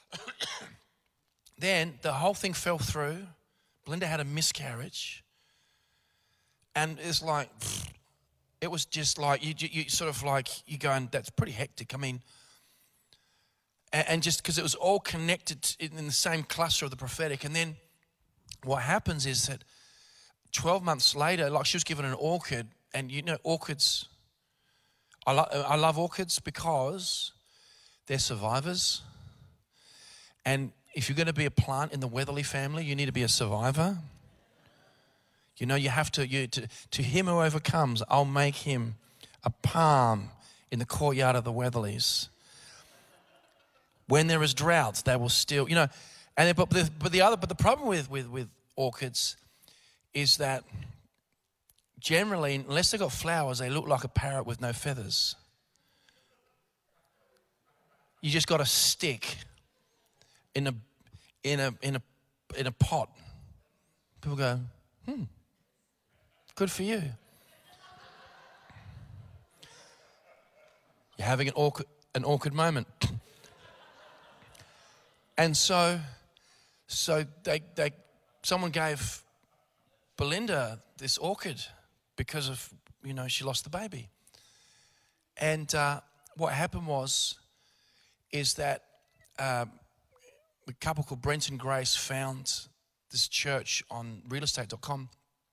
Then the whole thing fell through. Belinda had a miscarriage. And it's like, it was just like, you, you sort of like, you going, that's pretty hectic. I mean, and, and just because it was all connected in, in the same cluster of the prophetic. And then what happens is that twelve months later, like she was given an orchid, and you know, orchids, I, lo- I love orchids because they're survivors. And if you're going to be a plant in the Weatherly family, you need to be a survivor. You know, you have to, you, to, to him who overcomes, I'll make him a palm in the courtyard of the Weatherlys. When there is droughts, they will still, you know, and then, but the, but the other, but the problem with, with, with orchids is that generally, unless they've got flowers, they look like a parrot with no feathers. You just got a stick in a in a in a in a pot. People go, hmm, good for you. You're having an awkward an awkward moment. And so so they they someone gave Belinda this orchid because of, you know, she lost the baby. And uh, what happened was, is that um, a couple called Brent and Grace found this church on real estate dot com.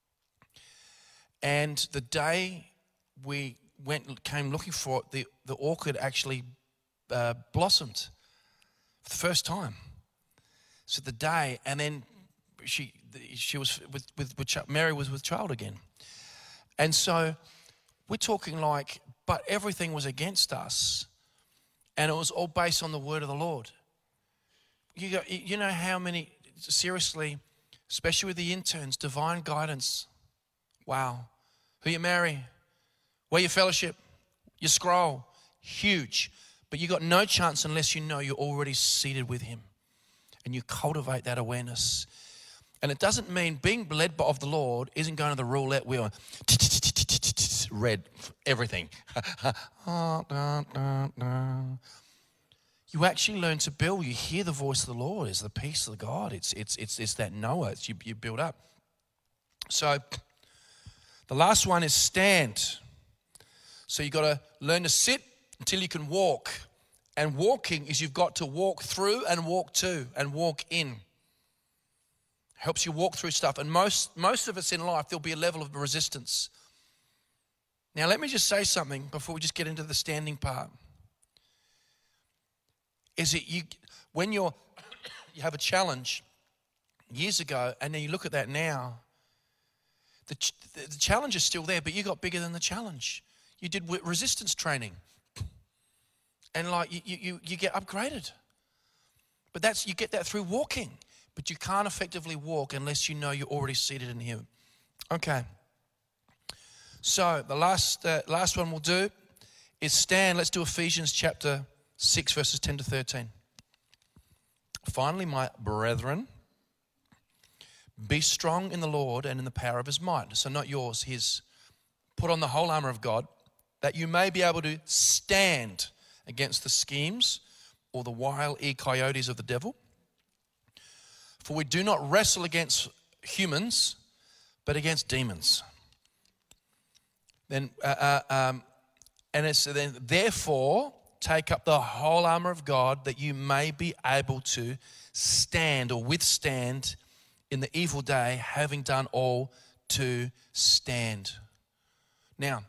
And the day we went, came looking for it, the, the orchid actually uh, blossomed for the first time. So the day, and then she she was with, with, with Mary was with child again. And so we're talking like, but everything was against us. And it was all based on the word of the Lord. You go, you know how many, seriously, especially with the interns, divine guidance. Wow. Who you marry, where you fellowship, your scroll, huge. But you got no chance unless you know you're already seated with him and you cultivate that awareness. And it doesn't mean being led by of the Lord isn't going to the roulette wheel, red, everything. You actually learn to build. You hear the voice of the Lord. It's the peace of God. It's it's it's, it's that Noah. It's you, you build up. So the last one is stand. So you've got to learn to sit until you can walk. And walking is you've got to walk through and walk to and walk in. Helps you walk through stuff. And most, most of us in life, there'll be a level of resistance. Now, let me just say something before we just get into the standing part. Is it you, when you're, you have a challenge years ago, and then you look at that now, the, the challenge is still there, but you got bigger than the challenge. You did resistance training. And like you, you, you get upgraded. But that's you get that through walking. But you can't effectively walk unless you know you're already seated in him. Okay. So the last uh, last one we'll do is stand. Let's do Ephesians chapter six, verses ten to thirteen. Finally, my brethren, be strong in the Lord and in the power of his might. So not yours, his. Put on the whole armor of God, that you may be able to stand against the schemes or the wile e coyotes of the devil. For we do not wrestle against humans, but against demons. Then, uh, uh, um, and it's then therefore take up the whole armor of God, that you may be able to stand or withstand in the evil day, having done all to stand. Now,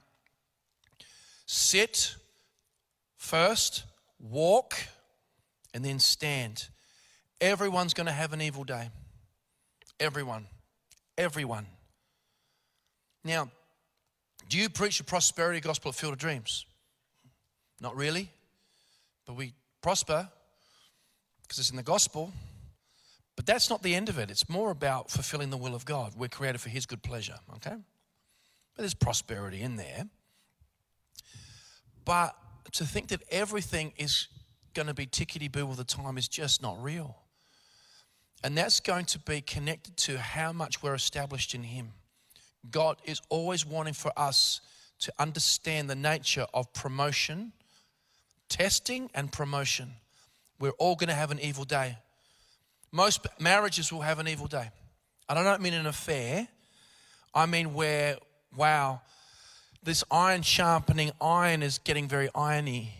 sit first, walk, and then stand. Everyone's going to have an evil day. Everyone. Everyone. Now, do you preach the prosperity gospel at Field of Dreams? Not really. But we prosper because it's in the gospel. But that's not the end of it. It's more about fulfilling the will of God. We're created for his good pleasure, okay? But there's prosperity in there. But to think that everything is going to be tickety-boo all the time is just not real. And that's going to be connected to how much we're established in him. God is always wanting for us to understand the nature of promotion, testing and promotion. We're all going to have an evil day. Most marriages will have an evil day. And I don't mean an affair. I mean where, wow, this iron sharpening iron is getting very irony.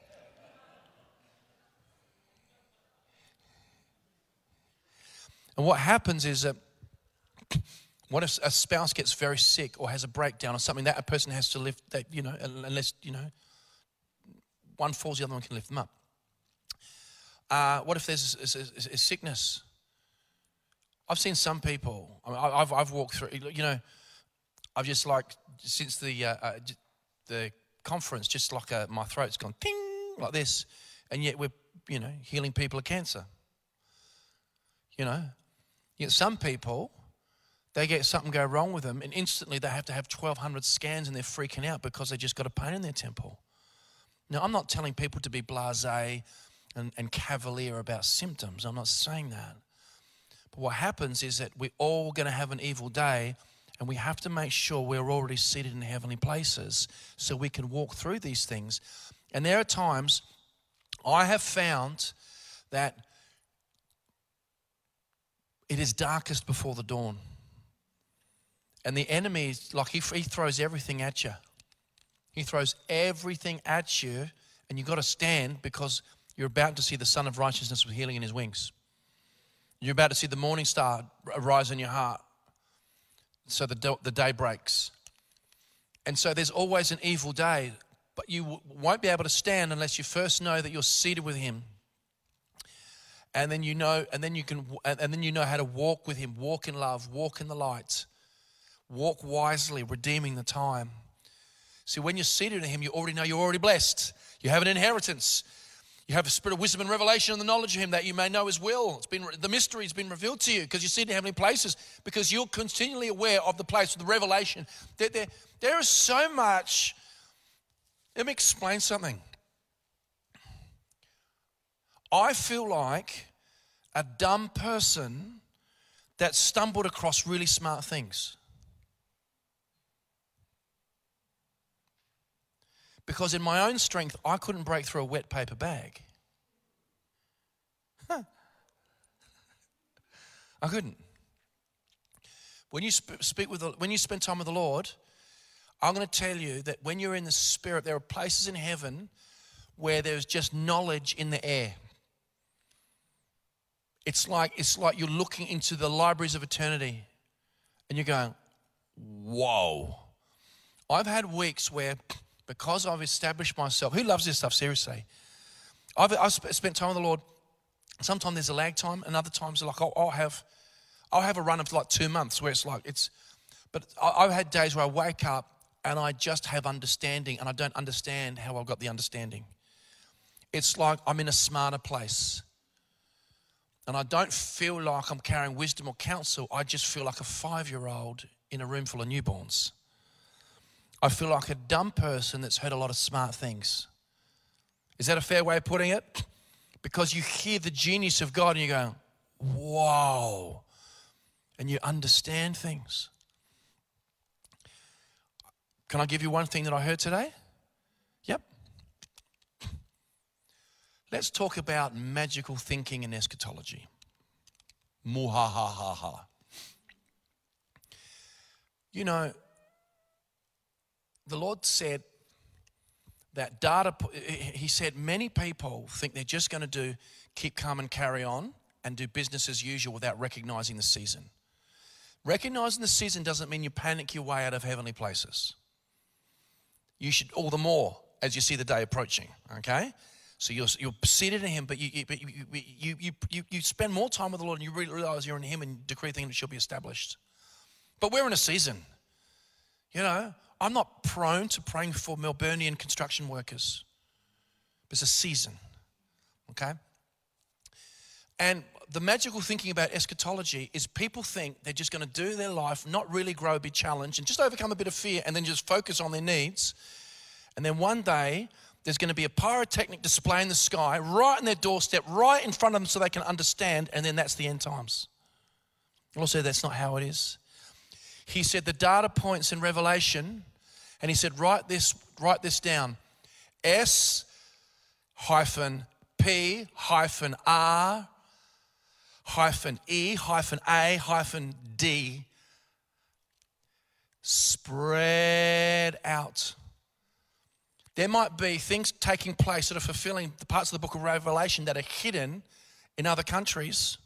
And what happens is that what if a spouse gets very sick or has a breakdown or something that a person has to lift, that, you know, unless, you know, one falls, the other one can lift them up. Uh, what if there's a, a, a sickness? I've seen some people, I mean, I've, I've walked through, you know, I've just like, since the uh, uh, the conference, just like a, my throat's gone ting, like this, and yet we're, you know, healing people of cancer. You know, yet some people, they get something go wrong with them and instantly they have to have twelve hundred scans and they're freaking out because they just got a pain in their temple. Now, I'm not telling people to be blasé and, and cavalier about symptoms. I'm not saying that. But what happens is that we're all going to have an evil day, and we have to make sure we're already seated in heavenly places so we can walk through these things. And there are times I have found that it is darkest before the dawn. And the enemy, like he, he throws everything at you. He throws everything at you, and you've got to stand because you're about to see the Son of Righteousness with healing in his wings. You're about to see the morning star arise in your heart. So the, the day breaks. And so there's always an evil day, but you w- won't be able to stand unless you first know that you're seated with him. And then you know, and then you can, and then you know how to walk with him, walk in love, walk in the light, walk wisely, redeeming the time. See, when you're seated in him, you already know you're already blessed. You have an inheritance. You have a spirit of wisdom and revelation and the knowledge of him that you may know his will. It's been, the mystery has been revealed to you because you're seated in heavenly places, because you're continually aware of the place of the revelation. There, there, there is so much. Let me explain something. I feel like a dumb person that stumbled across really smart things. Because in my own strength, I couldn't break through a wet paper bag. Huh. I couldn't. When you sp- speak with, the, when you spend time with the Lord, I'm going to tell you that when you're in the Spirit, there are places in heaven where there's just knowledge in the air. It's like it's like you're looking into the libraries of eternity, and you're going, "Whoa!" I've had weeks where, because I've established myself, who loves this stuff? Seriously, I've, I've spent time with the Lord. Sometimes there's a lag time, and other times like I'll, I'll have, I'll have a run of like two months where it's like it's. But I've had days where I wake up and I just have understanding, and I don't understand how I've got the understanding. It's like I'm in a smarter place, and I don't feel like I'm carrying wisdom or counsel. I just feel like a five-year-old in a room full of newborns. I feel like a dumb person that's heard a lot of smart things. Is that a fair way of putting it? Because you hear the genius of God and you go, whoa, and you understand things. Can I give you one thing that I heard today? Yep. Let's talk about magical thinking and eschatology. Muhahaha. You know, the Lord said that data, he said many people think they're just going to do keep calm and carry on and do business as usual without recognizing the season. Recognizing the season doesn't mean you panic your way out of heavenly places. You should all the more as you see the day approaching, okay? So you're, you're seated in him, but, you, you, but you, you, you, you, you spend more time with the Lord and you realize you're in him and decree things that shall be established. But we're in a season, you know. I'm not prone to praying for Melburnian construction workers. It's a season, okay? And the magical thinking about eschatology is people think they're just going to do their life, not really grow, be challenged, and just overcome a bit of fear and then just focus on their needs. And then one day, there's going to be a pyrotechnic display in the sky right on their doorstep, right in front of them so they can understand, and then that's the end times. Also, that's not how it is. He said the data points in Revelation, and he said, write this, write this down. S hyphen P hyphen R hyphen E hyphen A hyphen D. Spread out. There might be things taking place that are fulfilling the parts of the book of Revelation that are hidden in other countries.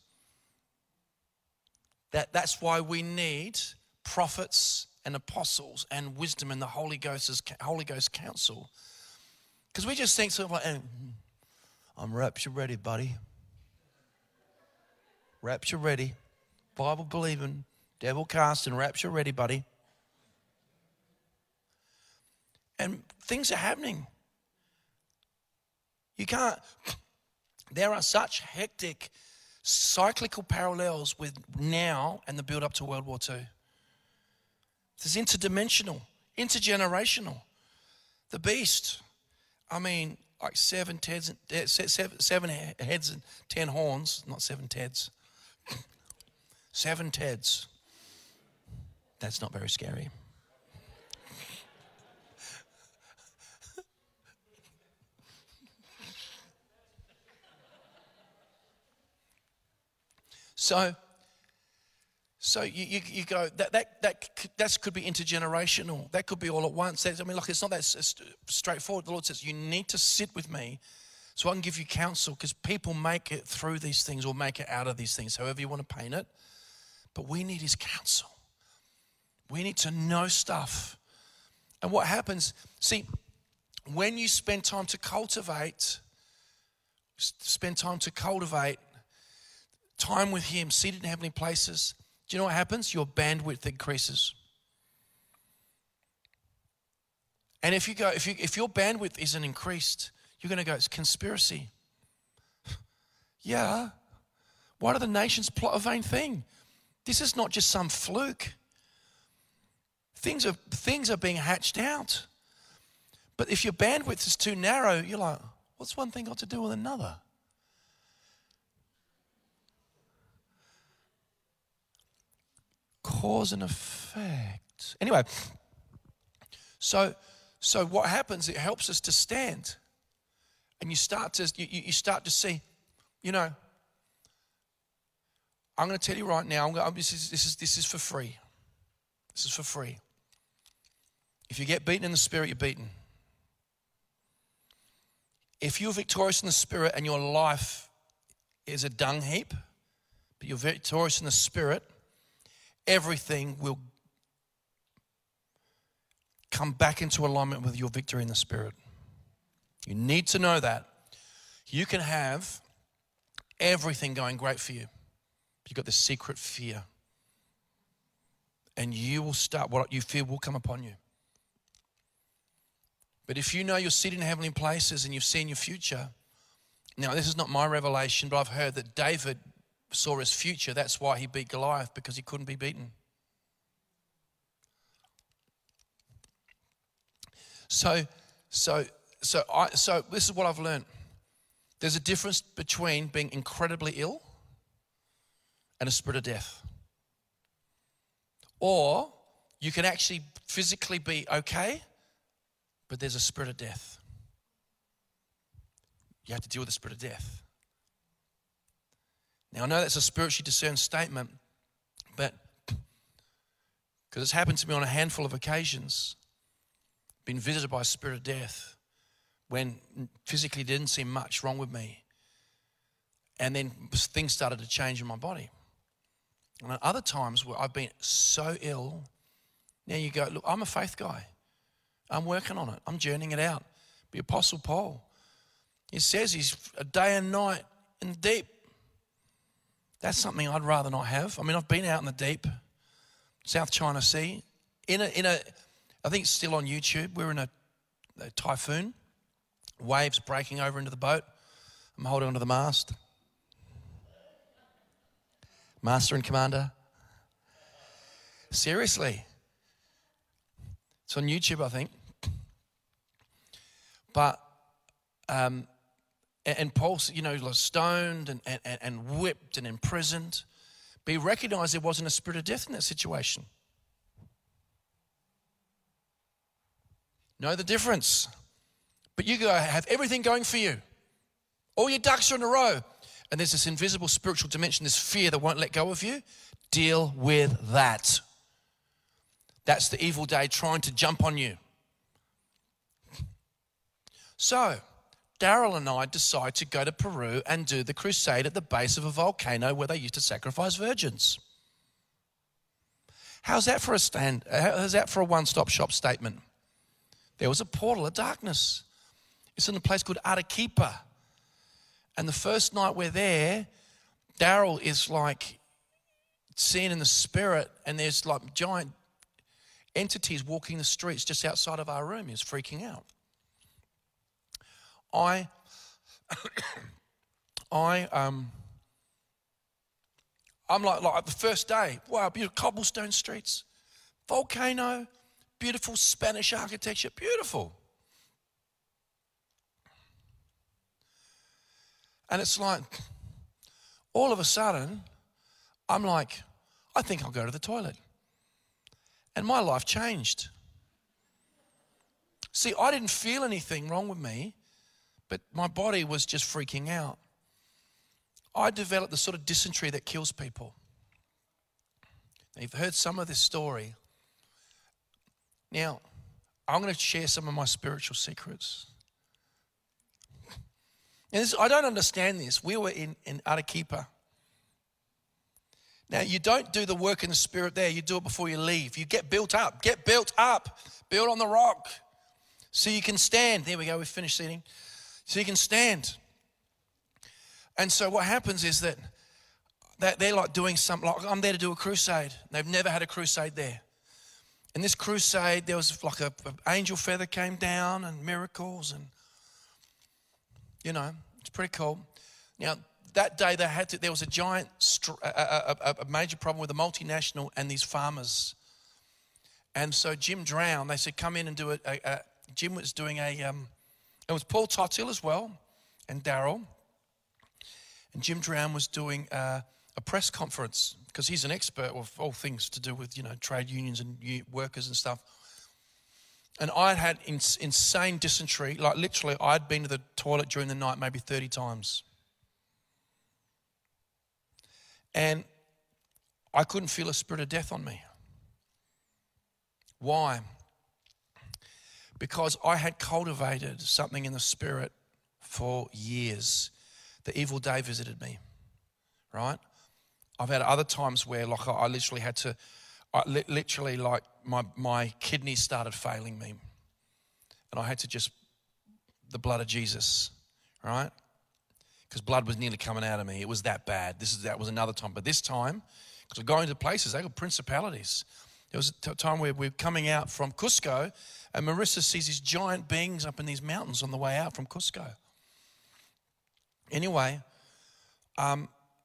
That, that's why we need prophets and apostles and wisdom and the Holy Ghost's Holy Ghost counsel. Because we just think sort of like, hey, I'm rapture ready, buddy. Rapture ready. Bible believing, devil casting, rapture ready, buddy. And things are happening. You can't, there are such hectic cyclical parallels with now and the build up to World War Two. It's interdimensional, intergenerational. The beast, I mean, like seven heads, seven, seven heads and ten horns, not seven Teds. Seven Teds. That's not very scary. So, so you, you, you go, that, that, that, that could be intergenerational. That could be all at once. That's, I mean, look, it's not that straightforward. The Lord says, you need to sit with me so I can give you counsel, because people make it through these things or make it out of these things, however you want to paint it. But we need his counsel. We need to know stuff. And what happens, see, when you spend time to cultivate, spend time to cultivate time with him, seated in heavenly places, do you know what happens? Your bandwidth increases. And if you go, if you if your bandwidth isn't increased, you're going to go, it's conspiracy. Yeah. Why do the nations plot a vain thing? This is not just some fluke. Things are things are being hatched out. But if your bandwidth is too narrow, you're like, what's one thing got to do with another? cause and effect. Anyway, so so what happens, it helps us to stand. And you start to you, you start to see, you know, I'm going to tell you right now, I'm going, this is this is this is for free. This is for free. If you get beaten in the spirit, you're beaten. If you're victorious in the spirit and your life is a dung heap, but you're victorious in the spirit, everything will come back into alignment with your victory in the spirit. You need to know that. You can have everything going great for you. You've got the secret fear. And you will start, what you fear will come upon you. But if you know you're seated in heavenly places and you've seen your future, now this is not my revelation, but I've heard that David saw his future. That's why he beat Goliath, because he couldn't be beaten. So, so, so, I, so this is what I've learned. There's a difference between being incredibly ill and a spirit of death. Or you can actually physically be okay, but there's a spirit of death. You have to deal with the spirit of death. Now, I know that's a spiritually discerned statement, but because it's happened to me on a handful of occasions, been visited by a spirit of death when physically didn't seem much wrong with me. And then things started to change in my body. And at other times where I've been so ill, now you go, look, I'm a faith guy. I'm working on it. I'm journeying it out. The Apostle Paul, he says he's a day and night in the deep. That's something I'd rather not have. I mean, I've been out in the deep, South China Sea, in a, in a I think it's still on YouTube. We're in a, a typhoon, waves breaking over into the boat. I'm holding onto the mast. Master and Commander. Seriously. It's on YouTube, I think. But, um, and, and Paul, you know, was stoned and, and, and whipped and imprisoned. But he recognized there wasn't a spirit of death in that situation. Know the difference. But you go have everything going for you. All your ducks are in a row. And there's this invisible spiritual dimension, this fear that won't let go of you. Deal with that. That's the evil day trying to jump on you. So, Daryl and I decide to go to Peru and do the crusade at the base of a volcano where they used to sacrifice virgins. How's that for a stand? How's that for a one-stop shop statement? There was a portal of darkness. It's in a place called Arequipa. And the first night we're there, Daryl is like seeing in the spirit, and there's like giant entities walking the streets just outside of our room. He's freaking out. I, I, um, I'm like, like the first day, wow, beautiful cobblestone streets, volcano, beautiful Spanish architecture, beautiful. And it's like, all of a sudden, I'm like, I think I'll go to the toilet. And my life changed. See, I didn't feel anything wrong with me, but my body was just freaking out. I developed the sort of dysentery that kills people. Now, you've heard some of this story. Now, I'm going to share some of my spiritual secrets. And this, I don't understand this. We were in, in Arequipa. Now, you don't do the work in the spirit there. You do it before you leave. You get built up. Get built up. Build on the rock. So you can stand. There we go. We've finished seating. So you can stand. And so what happens is that, that they're like doing something. Like, I'm there to do a crusade. They've never had a crusade there. In this crusade, there was like a, an angel feather came down and miracles and, you know, it's pretty cool. Now, that day they had to, there was a giant, a, a, a major problem with a multinational and these farmers. And so Jim Drown, they said, come in and do it. A, a, Jim was doing a, um, it was Paul Tottill as well and Daryl. And Jim Drown was doing a, a press conference because he's an expert of all things to do with, you know, trade unions and workers and stuff. And I had had ins- insane dysentery. Like literally, I'd been to the toilet during the night maybe thirty times. And I couldn't feel a spirit of death on me. Why? Because I had cultivated something in the spirit for years. The evil day visited me, right? I've had other times where like I literally had to, I li- literally like my, my kidneys started failing me. And I had to just, the blood of Jesus, right? Because blood was nearly coming out of me. It was that bad. This is That was another time. But this time, because we're going to places, they got principalities. There was a time where we're coming out from Cusco and Marissa sees these giant beings up in these mountains on the way out from Cusco. Anyway, um,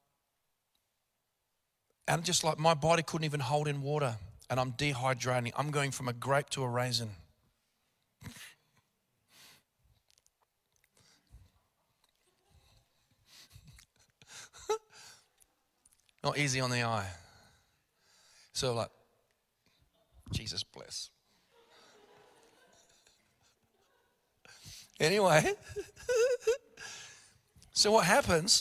and just like my body couldn't even hold in water and I'm dehydrating. I'm going from a grape to a raisin. Not easy on the eye. So like, Jesus bless. Anyway, so what happens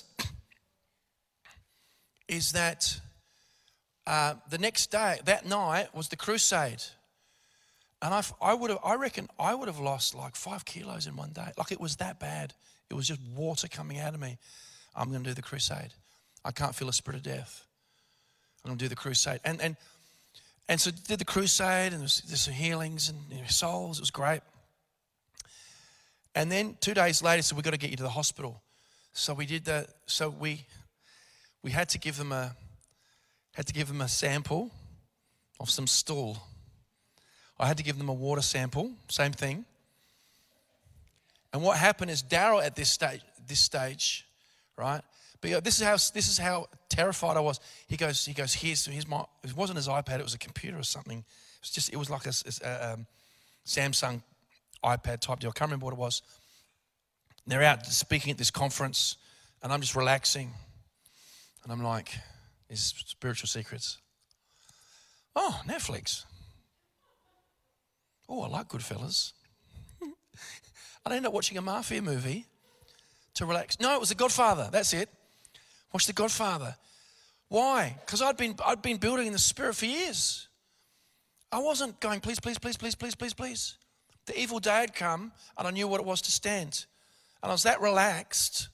is that uh, the next day, that night was the crusade. And I, I would have, I reckon I would have lost like five kilos in one day. Like it was that bad. It was just water coming out of me. I'm going to do the crusade. I can't feel a spirit of death. I'm going to do the crusade. And and and so did the crusade, and there's, there's some healings and you know, souls. It was great. And then two days later, so we've got to get you to the hospital. So we did that. So we we had to give them a had to give them a sample of some stool. I had to give them a water sample, same thing. And what happened is Daryl at this stage, this stage, right? But you know, this is how this is how terrified I was. He goes, he goes, here's here's my. It wasn't his iPad. It was a computer or something. It was just, it was like a, a um, Samsung iPad type deal. I can't remember what it was. And they're out speaking at this conference, and I'm just relaxing, and I'm like, these spiritual secrets. Oh, Netflix. Oh, I like Goodfellas. I'd end up watching a mafia movie to relax. No, it was The Godfather. That's it. Watch The Godfather. Why? Because I'd been I'd been building in the spirit for years. I wasn't going, please, please, please, please, please, please, please. The evil day had come, and I knew what it was to stand. And I was that relaxed.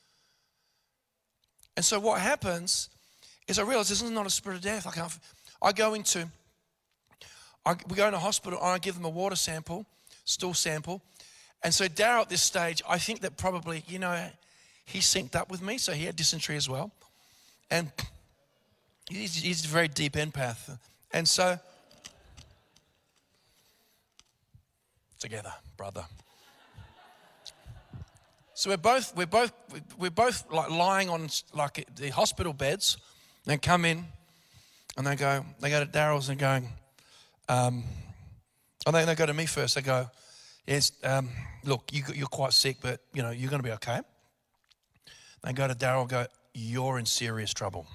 And so what happens is I realize this is not a spirit of death. I can't. I go into. I, we go into hospital, and I give them a water sample, stool sample. And so Daryl at this stage, I think that probably, you know, he synced up with me, so he had dysentery as well. And he's, he's a very deep empath. And so, together, brother. So we're both, we're both, we're both like lying on like the hospital beds. They come in, and they go, they go to Daryl's and going, um, oh, they, they go to me first. They go, yes, um, look, you, you're quite sick, but, you know, you're going to be okay. They go to Daryl and go, you're in serious trouble.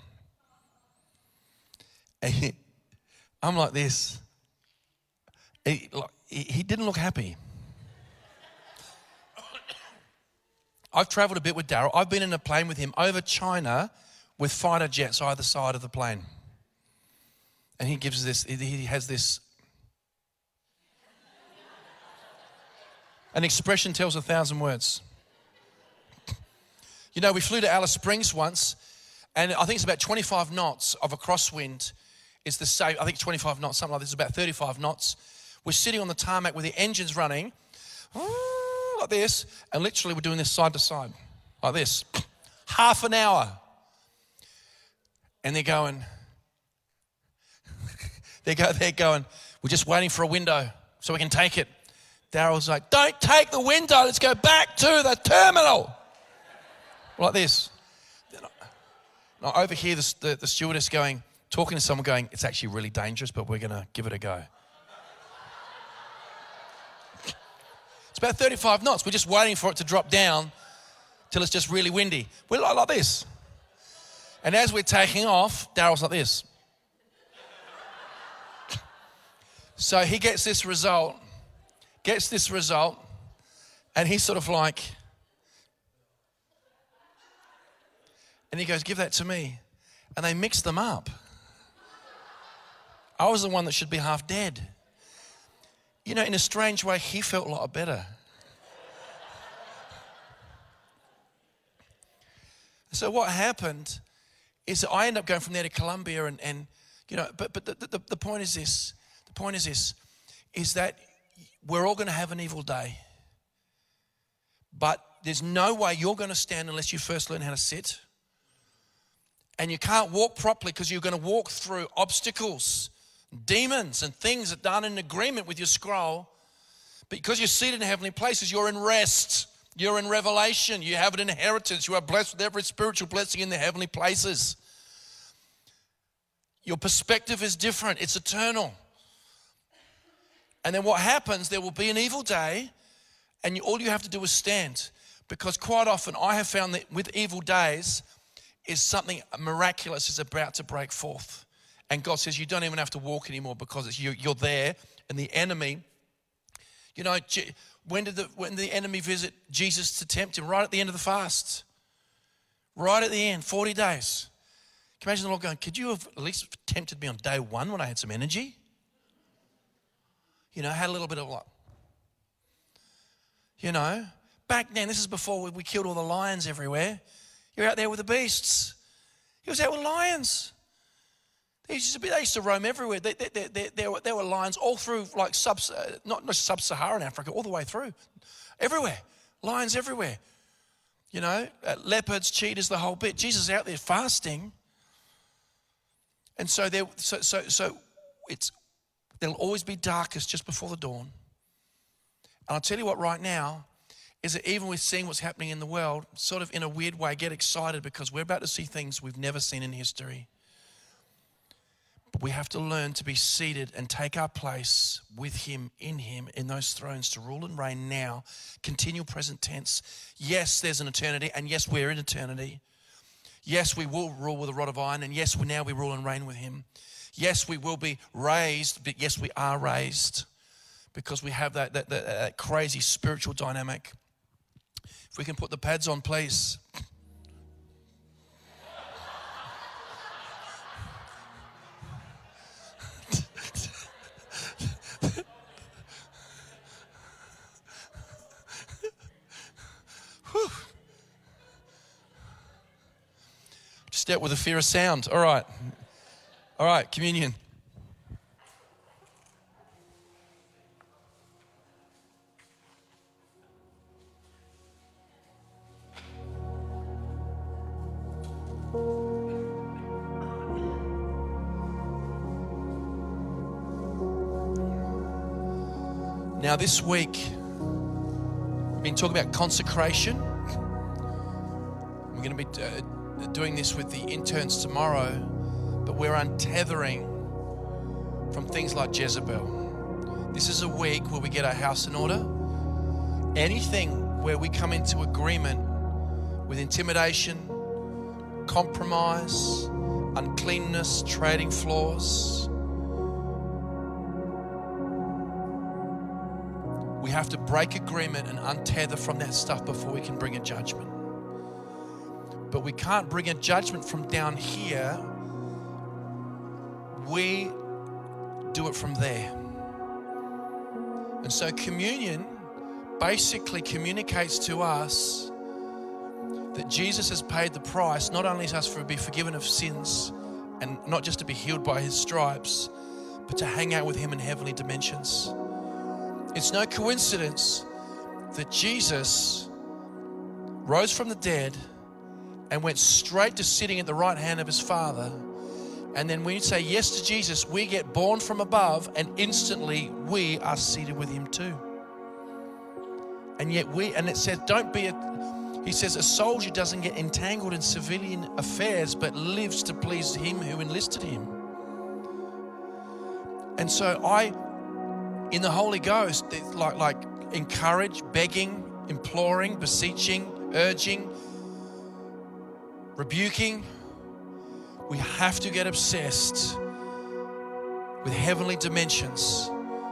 And he, I'm like this. He, like, he, he didn't look happy. I've travelled a bit with Daryl. I've been in a plane with him over China with fighter jets either side of the plane. And he gives this, he has this, an expression tells a thousand words. You know, we flew to Alice Springs once, and I think it's about twenty-five knots of a crosswind is the same. I think twenty-five knots, something like this, about thirty-five knots. We're sitting on the tarmac with the engines running, like this, and literally we're doing this side to side, like this. Half an hour. And they're going, they go, they're going, we're just waiting for a window so we can take it. Daryl's like, don't take the window, let's go back to the terminal. Like this. I overhear the, the, the stewardess going, talking to someone going, it's actually really dangerous, but we're going to give it a go. It's about thirty-five knots. We're just waiting for it to drop down till it's just really windy. We're like, like this. And as we're taking off, Daryl's like this. So he gets this result, gets this result, and he's sort of like, and he goes, give that to me. And they mixed them up. I was the one that should be half dead. You know, in a strange way, he felt a lot better. So what happened is that I ended up going from there to Colombia and, and you know, but, but the, the, the point is this, the point is this, is that we're all going to have an evil day. But there's no way you're going to stand unless you first learn how to sit. And you can't walk properly because you're going to walk through obstacles, demons and things that aren't in agreement with your scroll. Because you're seated in heavenly places, you're in rest. You're in revelation. You have an inheritance. You are blessed with every spiritual blessing in the heavenly places. Your perspective is different. It's eternal. And then what happens, there will be an evil day, and you, all you have to do is stand. Because quite often I have found that with evil days is something miraculous is about to break forth. And God says you don't even have to walk anymore because it's you, you're there, and the enemy, you know, when did the when did the enemy visit Jesus to tempt him? Right at the end of the fast. Right at the end, forty days. Can you imagine the Lord going, could you have at least tempted me on day one when I had some energy? You know, had a little bit of what? You know, back then, this is before we, we killed all the lions everywhere. You're out there with the beasts. He was out with lions. They used to, be, they used to roam everywhere. They, they, they, they, there, were, there were lions all through, like, sub, not just sub-Saharan Africa, all the way through. Everywhere. Lions everywhere. You know, uh, leopards, cheetahs, the whole bit. Jesus is out there fasting. And so, there, so, so, so it's, there'll always be darkest just before the dawn. And I'll tell you what right now, is that even with seeing what's happening in the world, sort of in a weird way, get excited because we're about to see things we've never seen in history. But we have to learn to be seated and take our place with him, in him, in those thrones to rule and reign now. Continual present tense. Yes, there's an eternity, and yes, we're in eternity. Yes, we will rule with a rod of iron, and yes, we now we rule and reign with him. Yes, we will be raised, but yes, we are raised because we have that, that, that, that crazy spiritual dynamic. If we can put the pads on, please. Just dealt with the fear of sound. All right. All right, communion. Now this week, we've been talking about consecration. We're going to be uh, doing this with the interns tomorrow, but we're untethering from things like Jezebel. This is a week where we get our house in order. Anything where we come into agreement with intimidation, compromise, uncleanness, trading floors, we have to break agreement and untether from that stuff before we can bring a judgment. But we can't bring a judgment from down here. We do it from there. And so communion basically communicates to us that Jesus has paid the price, not only us for be forgiven of sins and not just to be healed by his stripes, but to hang out with him in heavenly dimensions. It's no coincidence that Jesus rose from the dead and went straight to sitting at the right hand of his Father. And then when you say yes to Jesus, we get born from above and instantly we are seated with him too. And yet we, and it says, don't be a, he says, a soldier doesn't get entangled in civilian affairs, but lives to please him who enlisted him. And so I, in the Holy Ghost, like, like encourage, begging, imploring, beseeching, urging, rebuking, We have to get obsessed with heavenly dimensions,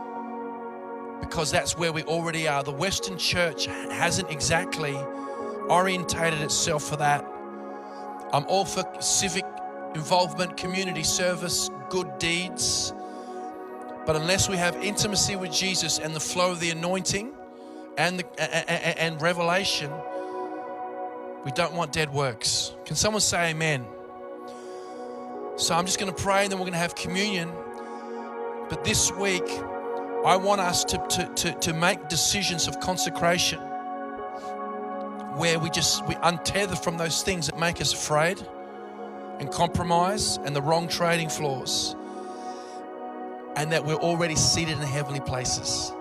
because that's where we already are. The Western church hasn't exactly orientated itself for that. I'm all for civic involvement, community service, good deeds. But unless we have intimacy with Jesus and the flow of the anointing and, the, and, and revelation, we don't want dead works. Can someone say amen? So I'm just going to pray and then we're going to have communion. But this week, I want us to, to, to, to make decisions of consecration where we just we untether from those things that make us afraid and compromise and the wrong trading floors, and that we're already seated in heavenly places.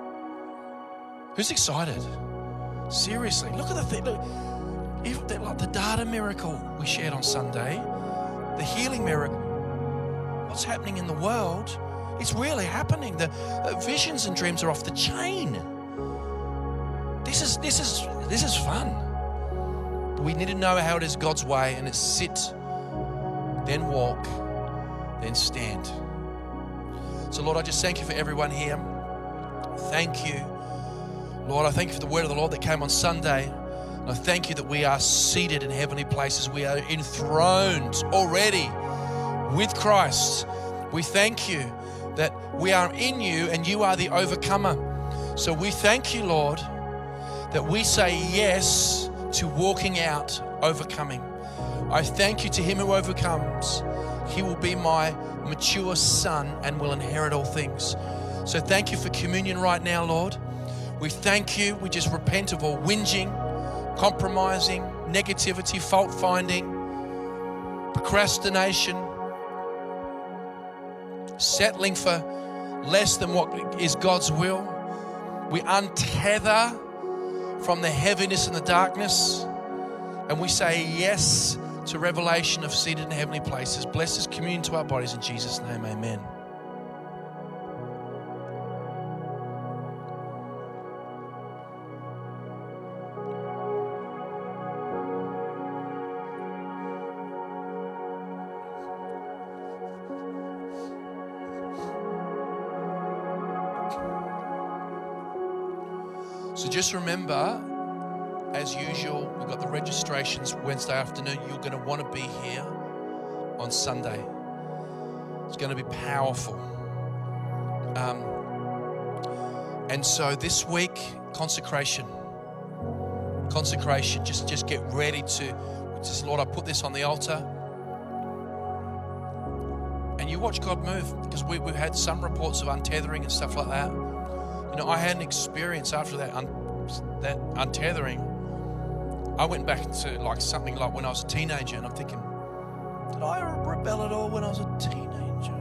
Who's excited? Seriously, look at the thing. Look, even the, like the data miracle we shared on Sunday, the healing miracle, what's happening in the world, it's really happening. The uh, visions and dreams are off the chain. This is this is this is fun. But we need to know how it is God's way, and it's sit, then walk, then stand. So Lord, I just thank you for everyone here. Thank you, Lord. I thank you for the word of the Lord that came on Sunday. And I thank you that we are seated in heavenly places. We are enthroned already with Christ. We thank you that we are in you and you are the overcomer. So we thank you, Lord, that we say yes to walking out, overcoming. I thank you to him who overcomes. He will be my mature son and will inherit all things. So thank you for communion right now, Lord. We thank you. We just repent of all whinging, compromising, negativity, fault finding, procrastination, settling for less than what is God's will. We untether from the heaviness and the darkness, and we say yes to revelation of seated in heavenly places. Bless this communion to our bodies in Jesus' name, amen. So just remember, as usual, we've got the registrations Wednesday afternoon. You're going to want to be here on Sunday. It's going to be powerful. Um, and so this week, consecration. Consecration. Just, just get ready to, just, Lord, I put this on the altar. And you watch God move, because we, we've had some reports of untethering and stuff like that. You know, I had an experience after that, un, that untethering. I went back to like something like when I was a teenager, and I'm thinking, did I rebel at all when I was a teenager?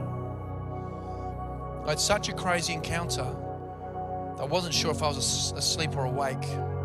I had such a crazy encounter. I wasn't sure if I was asleep or awake.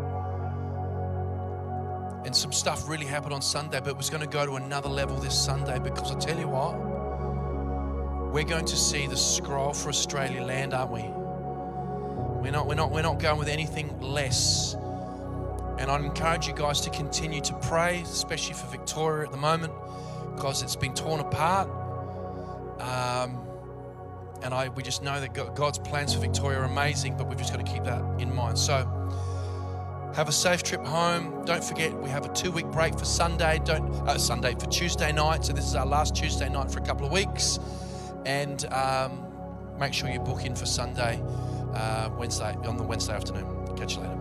And some stuff really happened on Sunday, but it was going to go to another level this Sunday, because I tell you what, we're going to see the scroll for Australia land, aren't we? We're not, we're not, we're not going with anything less. And I'd encourage you guys to continue to pray, especially for Victoria at the moment, because it's been torn apart. Um, and I, we just know that God's plans for Victoria are amazing, but we've just got to keep that in mind. So have a safe trip home. Don't forget, we have a two-week break for Sunday. Don't uh, Sunday for Tuesday night. So this is our last Tuesday night for a couple of weeks. And um, make sure you book in for Sunday. Uh, Wednesday on the Wednesday afternoon. Catch you later.